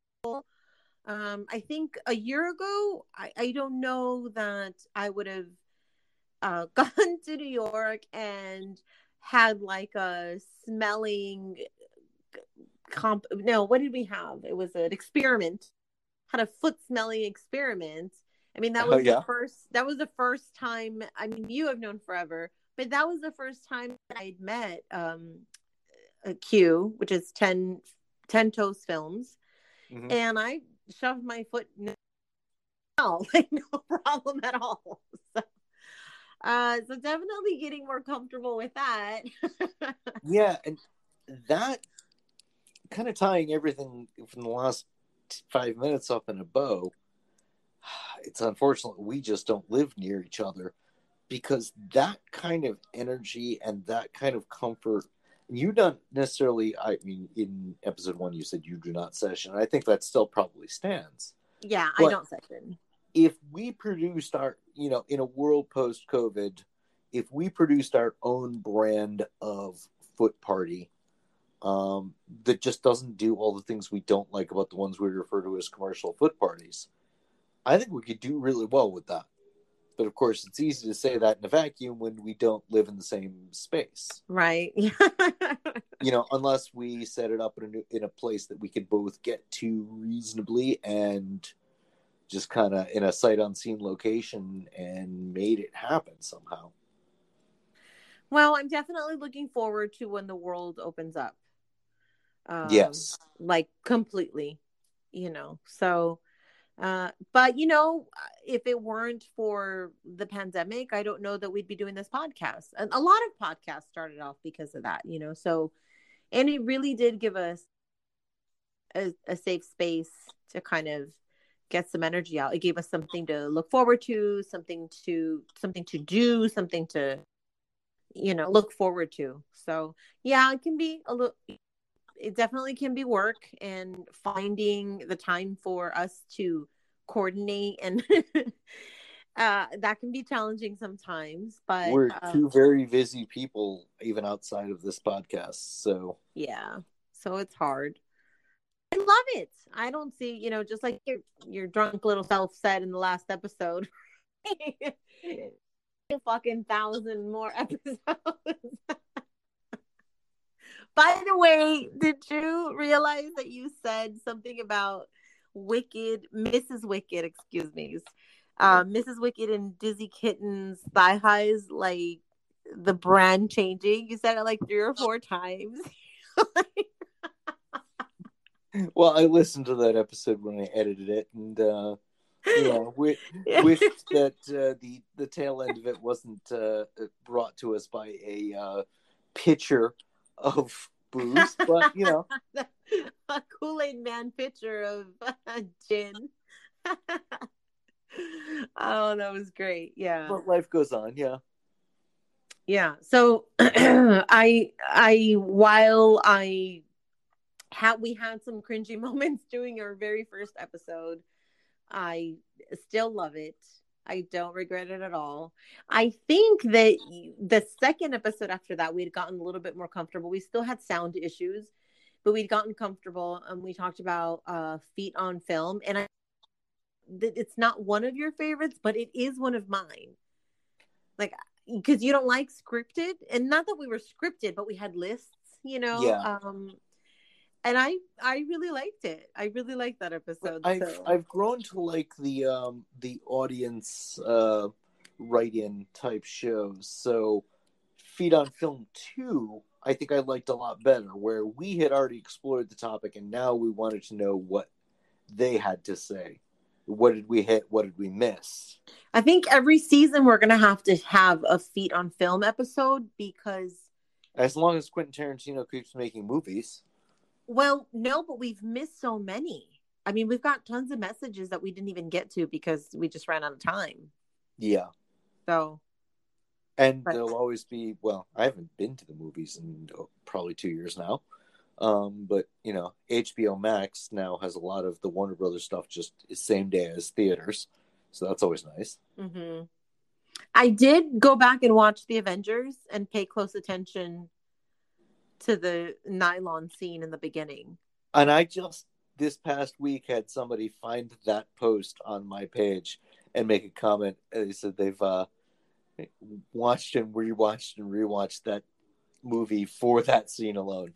Um, I think a year ago, I, I don't know that I would have uh, gone to New York and had like a smelling comp. No, what did we have? It was an experiment. Had a foot smelling experiment. I mean, that Oh was the yeah. first. That was the first time. I mean, you have known forever, but that was the first time I'd met um, a Q, which is ten, ten Toes Films, Mm-hmm. and I shoved my foot. No, like no problem at all. So, uh, so definitely getting more comfortable with that. Yeah, and that kind of tying everything from the last five minutes up in a bow. It's unfortunate we just don't live near each other, because that kind of energy and that kind of comfort, you don't necessarily, I mean, in episode one you said you do not session, and I think that still probably stands. Yeah, I But don't session. if we produced our, you know, in a world post COVID, if we produced our own brand of foot party, um, that just doesn't do all the things we don't like about the ones we refer to as commercial foot parties, I think we could do really well with that. But of course, it's easy to say that in a vacuum when we don't live in the same space. Right. You know, unless we set it up in a new, in a place that we could both get to reasonably, and just kind of in a sight unseen location, and made it happen somehow. Well, I'm definitely looking forward to when the world opens up. Um, Yes. like completely, you know. So, uh, but you know, if it weren't for the pandemic, I don't know that we'd be doing this podcast. And a lot of podcasts started off because of that, you know. So, and it really did give us a, a safe space to kind of get some energy out. It gave us something to look forward to, something to something to do, something to, you know, look forward to. So yeah, it can be a little, it definitely can be work, and finding the time for us to coordinate and uh that can be challenging sometimes, but We're um two very busy people, even outside of this podcast. So, yeah, so it's hard. I love it. I don't see, you know, just like your your drunk little self said in the last episode, a fucking thousand more episodes. By the way, did you realize that you said something about Wicked, Missus Wicked, excuse me, uh, Missus Wicked and Dizzy Kitten's thigh highs, like the brand changing? You said it like three or four times. well, I listened to that episode when I edited it, and uh, you know, we Yeah. wished that uh, the the tail end of it wasn't uh, brought to us by a uh, pitcher of booze, but you know, A Kool-Aid Man picture of uh, gin. Oh, that was great. Yeah. but life goes on. Yeah, Yeah. So I I while I had we had some cringy moments doing our very first episode, I still love it. I don't regret it at all. I think that the second episode after that, we'd gotten a little bit more comfortable. We still had sound issues, but we'd gotten comfortable, and we talked about uh, feet on film. And I that it's not one of your favorites, but it is one of mine. Like, because you don't like scripted, and not that we were scripted, but we had lists, you know. Yeah. Um, and I I really liked it. I really liked that episode. I've so. I've grown to like the um the audience uh write-in type shows. So Feet on Film two, I think I liked a lot better, where we had already explored the topic and now we wanted to know what they had to say. What did we hit? What did we miss? I think every season we're gonna have to have a Feet on Film episode because, as long as Quentin Tarantino keeps making movies. Well, no, but we've missed so many. I mean, we've got tons of messages that we didn't even get to because we just ran out of time. Yeah. So. And but... there'll always be, well, I haven't been to the movies in oh, probably two years now. Um, but, you know, H B O Max now has a lot of the Warner Brothers stuff just same day as theaters. So that's always nice. Mm-hmm. I did go back and watch The Avengers and pay close attention to the nylon scene in the beginning. And I just, this past week, had somebody find that post on my page and make a comment. They said they've uh, watched and rewatched and rewatched that movie for that scene alone.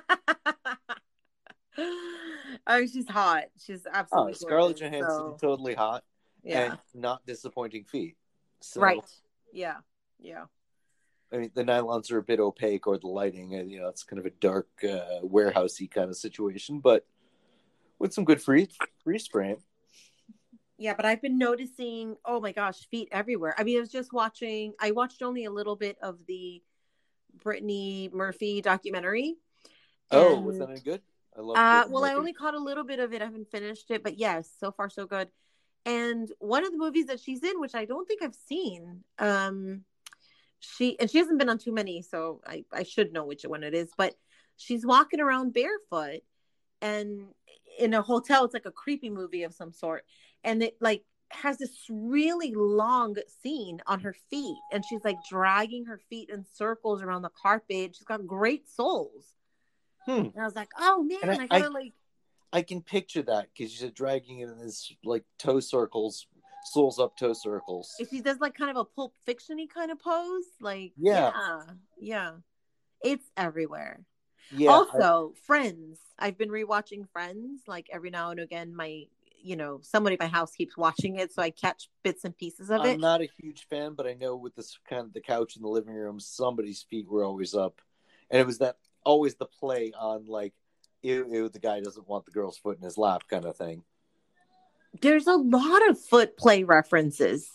Oh, she's hot. She's absolutely oh, Scarlett gorgeous, Johansson, so... totally hot. Yeah. And not disappointing feet. So, right. Yeah. Yeah. I mean, the nylons are a bit opaque, or the lighting, and you know, it's kind of a dark, uh, warehousey kind of situation, but with some good free freeze frame. Yeah, but I've been noticing, oh my gosh, feet everywhere. I mean, I was just watching, I watched only a little bit of the Brittany Murphy documentary. Oh, and, was that any good? I love uh, Brittany well, Murphy. I only caught a little bit of it. I haven't finished it, but yes, so far so good. And one of the movies that she's in, which I don't think I've seen, um, she and she hasn't been on too many, so I, I should know which one it is. But she's walking around barefoot, and in a hotel. It's like a creepy movie of some sort, and it like has this really long scene on her feet, and she's like dragging her feet in circles around the carpet. She's got great soles. Hmm. And I was like, oh man, And I- I gotta I- like. I can picture that because she's dragging it in this like toe circles, soles up toe circles. If she does like kind of a Pulp Fiction-y kind of pose, like Yeah. yeah, yeah. It's everywhere. Yeah. Also, Friends. I've been rewatching Friends. Like every now and again, my you know somebody at my house keeps watching it, so I catch bits and pieces of I'm it. not a huge fan, but I know with this kind of the couch in the living room, somebody's feet were always up, and it was that always the play on like, ew, ew, the guy doesn't want the girl's foot in his lap kind of thing. There's a lot of foot play references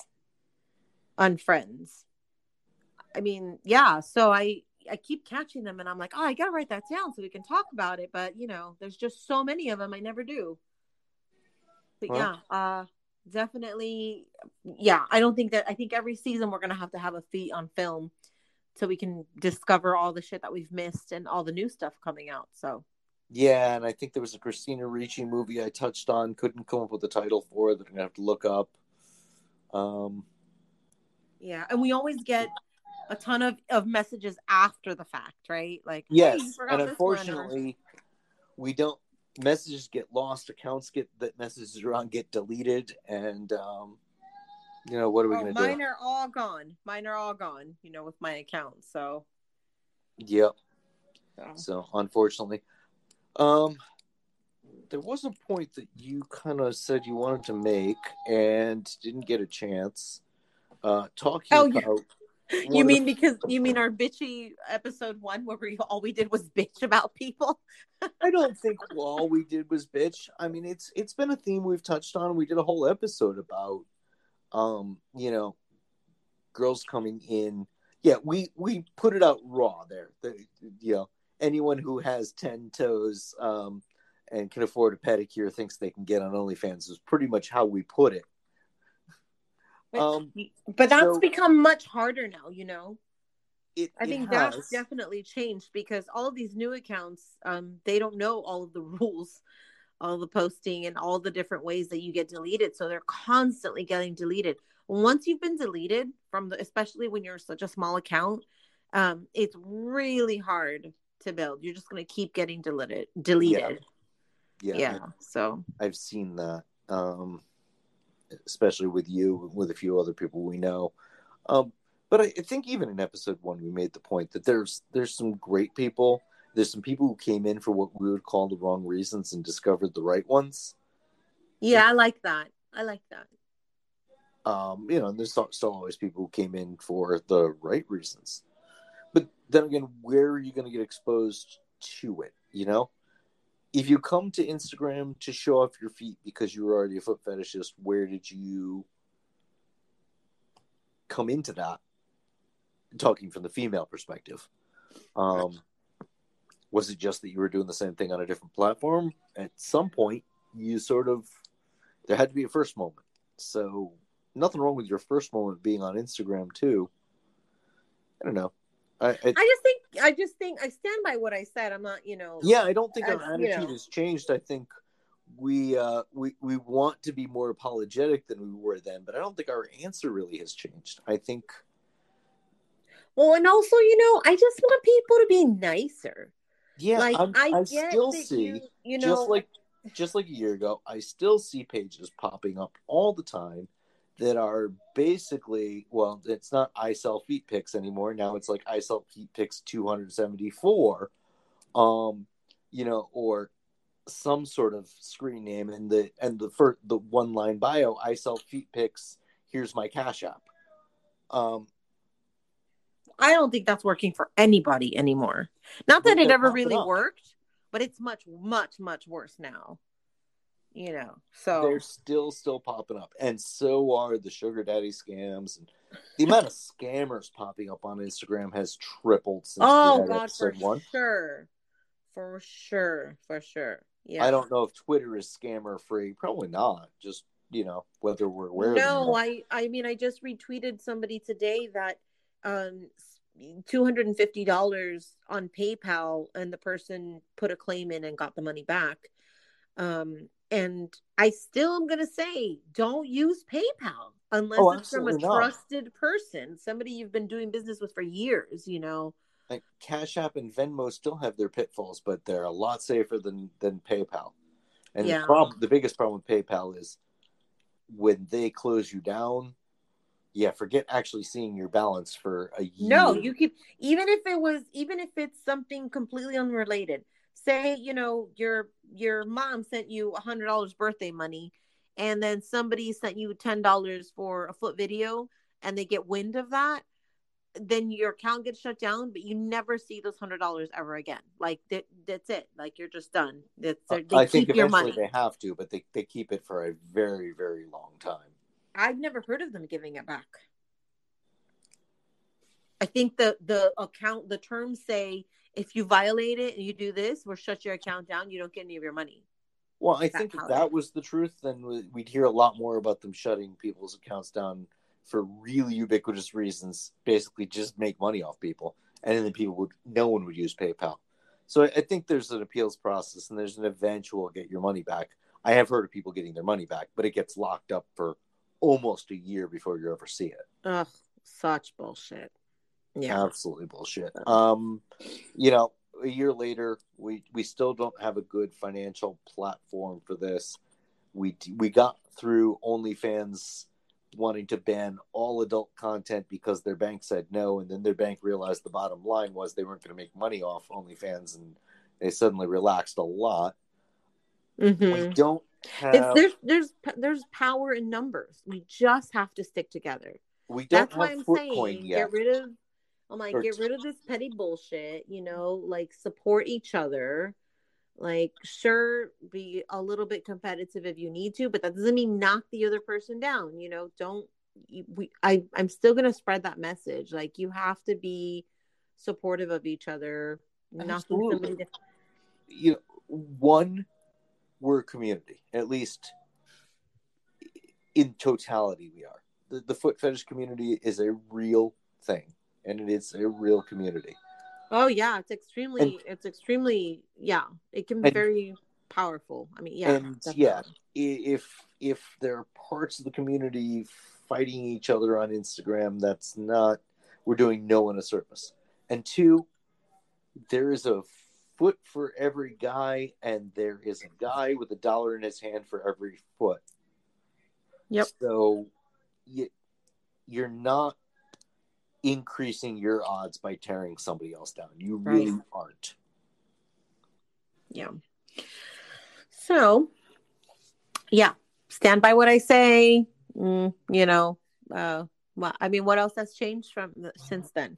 on Friends. I mean, yeah. So I I keep catching them, and I'm like, oh, I gotta write that down so we can talk about it. But you know, there's just so many of them, I never do. But Well, yeah, uh, definitely, yeah. I don't think that. I think every season we're gonna have to have a feat on film so we can discover all the shit that we've missed and all the new stuff coming out. So. yeah, and I think there was a Christina Ricci movie I touched on. Couldn't come up with a title for it. That I'm gonna have to look up. Um, yeah, and we always get a ton of, of messages after the fact, right? Like, yes, hey, you forgot and this one, or- unfortunately, we don't. Messages get lost. Accounts get that messages are on get deleted, and um, you know what are we Oh, gonna mine do? are all gone. Mine are all gone. You know, with my account. So. Yep. so. So unfortunately, um, there was a point that you kind of said you wanted to make and didn't get a chance. Uh, talking Oh, about. you, one you of mean the- because you mean our bitchy episode one where we all we did was bitch about people? I don't think all we did was bitch. I mean, it's it's been a theme we've touched on. We did a whole episode about, um, you know, girls coming in. Yeah, we we put it out raw there. The, you know, anyone who has ten toes um, and can afford a pedicure thinks they can get on OnlyFans is pretty much how we put it. But, Um, but that's so- become much harder now. You know. It, I it think has. that's definitely changed because all of these new accounts, um, they don't know all of the rules, all the posting and all the different ways that you get deleted. So they're constantly getting deleted. Once you've been deleted from the, especially when you're such a small account, um, it's really hard to build. You're just going to keep getting deleted, deleted. Yeah, Yeah. I- So I've seen that. Um, especially with you, with a few other people we know. Um, but I, I think even in episode one, we made the point that there's there's some great people. There's some people who came in for what we would call the wrong reasons and discovered the right ones. Yeah, I like that. I like that. Um, you know, and there's still always people who came in for the right reasons. But then again, where are you going to get exposed to it? You know, if you come to Instagram to show off your feet because you were already a foot fetishist, where did you come into that? Talking from the female perspective, um, was it just that you were doing the same thing on a different platform? At some point, you sort of there had to be a first moment. So nothing wrong with your first moment being on Instagram too. I don't know. I, I, I just think I just think I stand by what I said. I'm not, you know. Yeah, I don't think I, our attitude you know. has changed. I think we uh, we we want to be more apologetic than we were then, but I don't think our answer really has changed. I think. Well, and also, you know, I just want people to be nicer. Yeah, like I'm, I I get still that see you, you just know, like just like a year ago, I still see pages popping up all the time that are basically, well, it's not I sell feet pics anymore. Now it's like I sell feet pics two hundred seventy-four, um, you know, or some sort of screen name and the and the first, the one line bio, I sell feet pics. Here's my Cash App. Um, I don't think that's working for anybody anymore. Not that it ever really up. worked, but it's much, much, much worse now. You know, so they're still still popping up, and so are the sugar daddy scams. And the amount of scammers popping up on Instagram has tripled since oh we had god, episode for one. sure, for sure, for sure. Yeah, I don't know if Twitter is scammer free. Probably not. Just, you know, whether we're aware no, of them. I, I mean, I just retweeted somebody today that um two hundred and fifty dollars on PayPal, and the person put a claim in and got the money back. Um, and I still am gonna say, don't use PayPal unless Oh, it's from a absolutely not. trusted person, somebody you've been doing business with for years. You know, Like Cash App and Venmo still have their pitfalls, but they're a lot safer than than PayPal. And yeah. the problem, the biggest problem with PayPal is when they close you down. Yeah, forget actually seeing your balance for a year. No, you keep, even if it was, even if it's something completely unrelated. Say, you know, your your mom sent you a hundred dollars birthday money, and then somebody sent you ten dollars for a foot video, and they get wind of that, then your account gets shut down, but you never see those hundred dollars ever again. Like that, that's it. Like you're just done. That's they I keep think your eventually money. they have to, but they, they keep it for a very, very long time. I've never heard of them giving it back. I think the the account, the terms say, if you violate it and you do this, we'll shut your account down. You don't get any of your money. Well, I think if that was the truth, then we'd hear a lot more about them shutting people's accounts down for really ubiquitous reasons, basically just make money off people. And then people would, no one would use PayPal. So I think there's an appeals process and there's an eventual get your money back. I have heard of people getting their money back, but it gets locked up for almost a year before you ever see it. Ugh, such bullshit. Yeah, absolutely bullshit. Um, you know, a year later, we we still don't have a good financial platform for this. We we got through OnlyFans wanting to ban all adult content because their bank said no, and then their bank realized the bottom line was they weren't going to make money off OnlyFans, and they suddenly relaxed a lot. Mm-hmm. We don't have. There's there's there's power in numbers. We just have to stick together. We don't That's have why I'm saying yet. Get rid of. I'm like, get rid of this petty bullshit, you know, like support each other. Like, sure, be a little bit competitive if you need to, but that doesn't mean knock the other person down. You know, don't we, I, I'm still going to spread that message. Like, you have to be supportive of each other. Knocking somebody down. You know, one, we're a community, at least in totality, we are. The, the foot fetish community is a real thing. And it is a real community. Oh yeah, it's extremely, and, it's extremely, yeah. It can be and, very powerful. I mean, yeah, and definitely. yeah. If if there are parts of the community fighting each other on Instagram, that's not. We're doing no one a service. And two, there is a foot for every guy, and there is a guy with a dollar in his hand for every foot. Yep. So you, you're not increasing your odds by tearing somebody else down. You really Right. aren't. Yeah. So, yeah, stand by what I say. Mm, you know, uh, well, I mean, what else has changed from the, since then?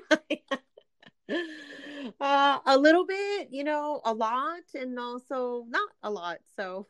uh, a little bit, you know, a lot, and also not a lot. So,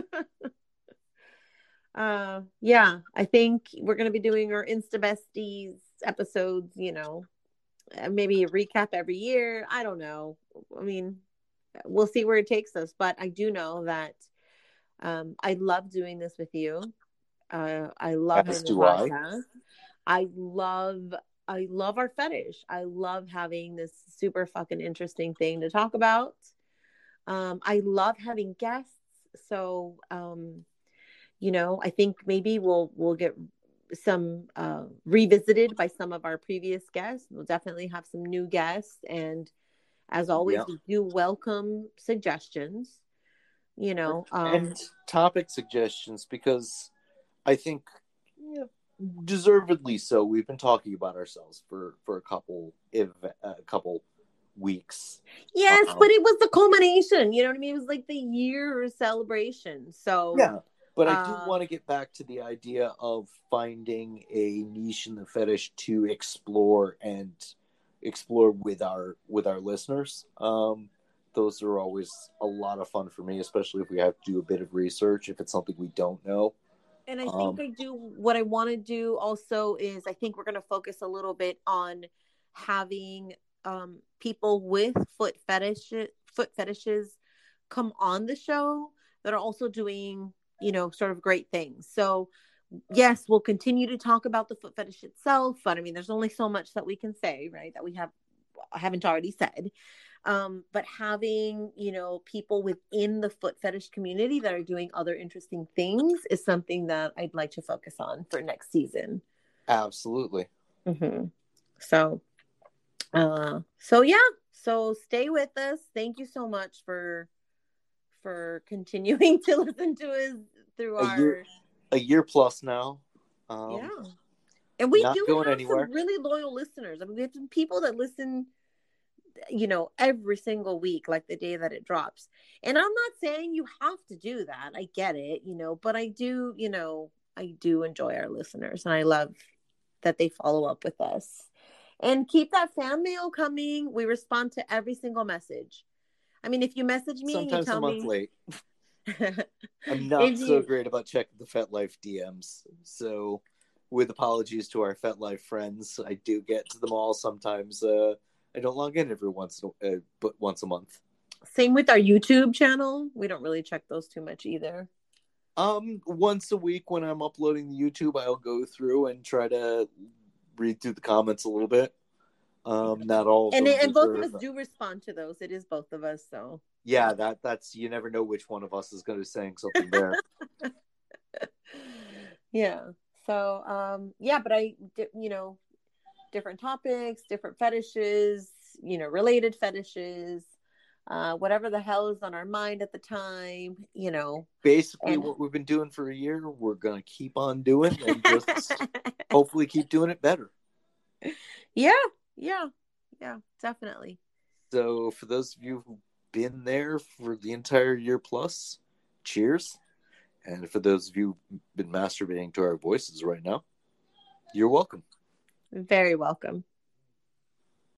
uh, yeah, I think we're gonna be doing our Insta Besties episodes. You know, uh, maybe a recap every year. I don't know. I mean, we'll see where it takes us, but I do know that um, I love doing this with you. Uh, I love As having the do I. podcast. I love, I love our fetish. I love having this super fucking interesting thing to talk about. Um, I love having guests. So, um, you know, I think maybe we'll we'll get some uh, revisited by some of our previous guests. We'll definitely have some new guests, and as always, Yeah. we do welcome suggestions. You know, um, And topic suggestions, because I think, yeah, deservedly so. We've been talking about ourselves for for a couple if a couple weeks. yes, Um, but it was the culmination. You know what I mean? It was like the year celebration. So, yeah, but I do uh, want to get back to the idea of finding a niche in the fetish to explore and explore with our with our listeners. Um, those are always a lot of fun for me, especially if we have to do a bit of research if it's something we don't know. and I think Um, I do what I want to do also is I think we're going to focus a little bit on having um, people with foot fetish foot fetishes come on the show that are also doing, you know, sort of great things. So, yes, we'll continue to talk about the foot fetish itself, but I mean, there's only so much that we can say, right? That we have haven't already said. Um, but having, you know, people within the foot fetish community that are doing other interesting things is something that I'd like to focus on for next season. absolutely. Mm-hmm. So, uh, so yeah, so stay with us. Thank you so much for for continuing to listen to us through A year, our a year plus now. yeah, Um, and we not do going have anywhere. some really loyal listeners. I mean, we have some people that listen, you know, every single week, like the day that it drops. And I'm not saying you have to do that. I get it, you know, but I do, you know, I do enjoy our listeners and I love that they follow up with us. And keep that fan mail coming. We respond to every single message. I mean, if you message me and you Sometimes a tell month me late. I'm not if so you great about checking the FetLife D Ms. So, with apologies to our FetLife friends, I do get to them all. Sometimes uh, I don't log in every once, uh, but once a month. same with our YouTube channel. We don't really check those too much either. Um, once a week when I'm uploading the YouTube, I'll go through and try to read through the comments a little bit. Um, not all of And them and both of deserve. us do respond to those. It is both of us, so Yeah, that that's you never know which one of us is going to be saying something there. yeah. So um yeah, but I you know, different topics, different fetishes, you know, related fetishes, uh whatever the hell is on our mind at the time, you know. Basically, And what we've been doing for a year, we're going to keep on doing and just hopefully keep doing it better. yeah, yeah, yeah, definitely. So, for those of you who've been there for the entire year plus, cheers. And for those of you who've been masturbating to our voices right now, you're welcome. Very welcome.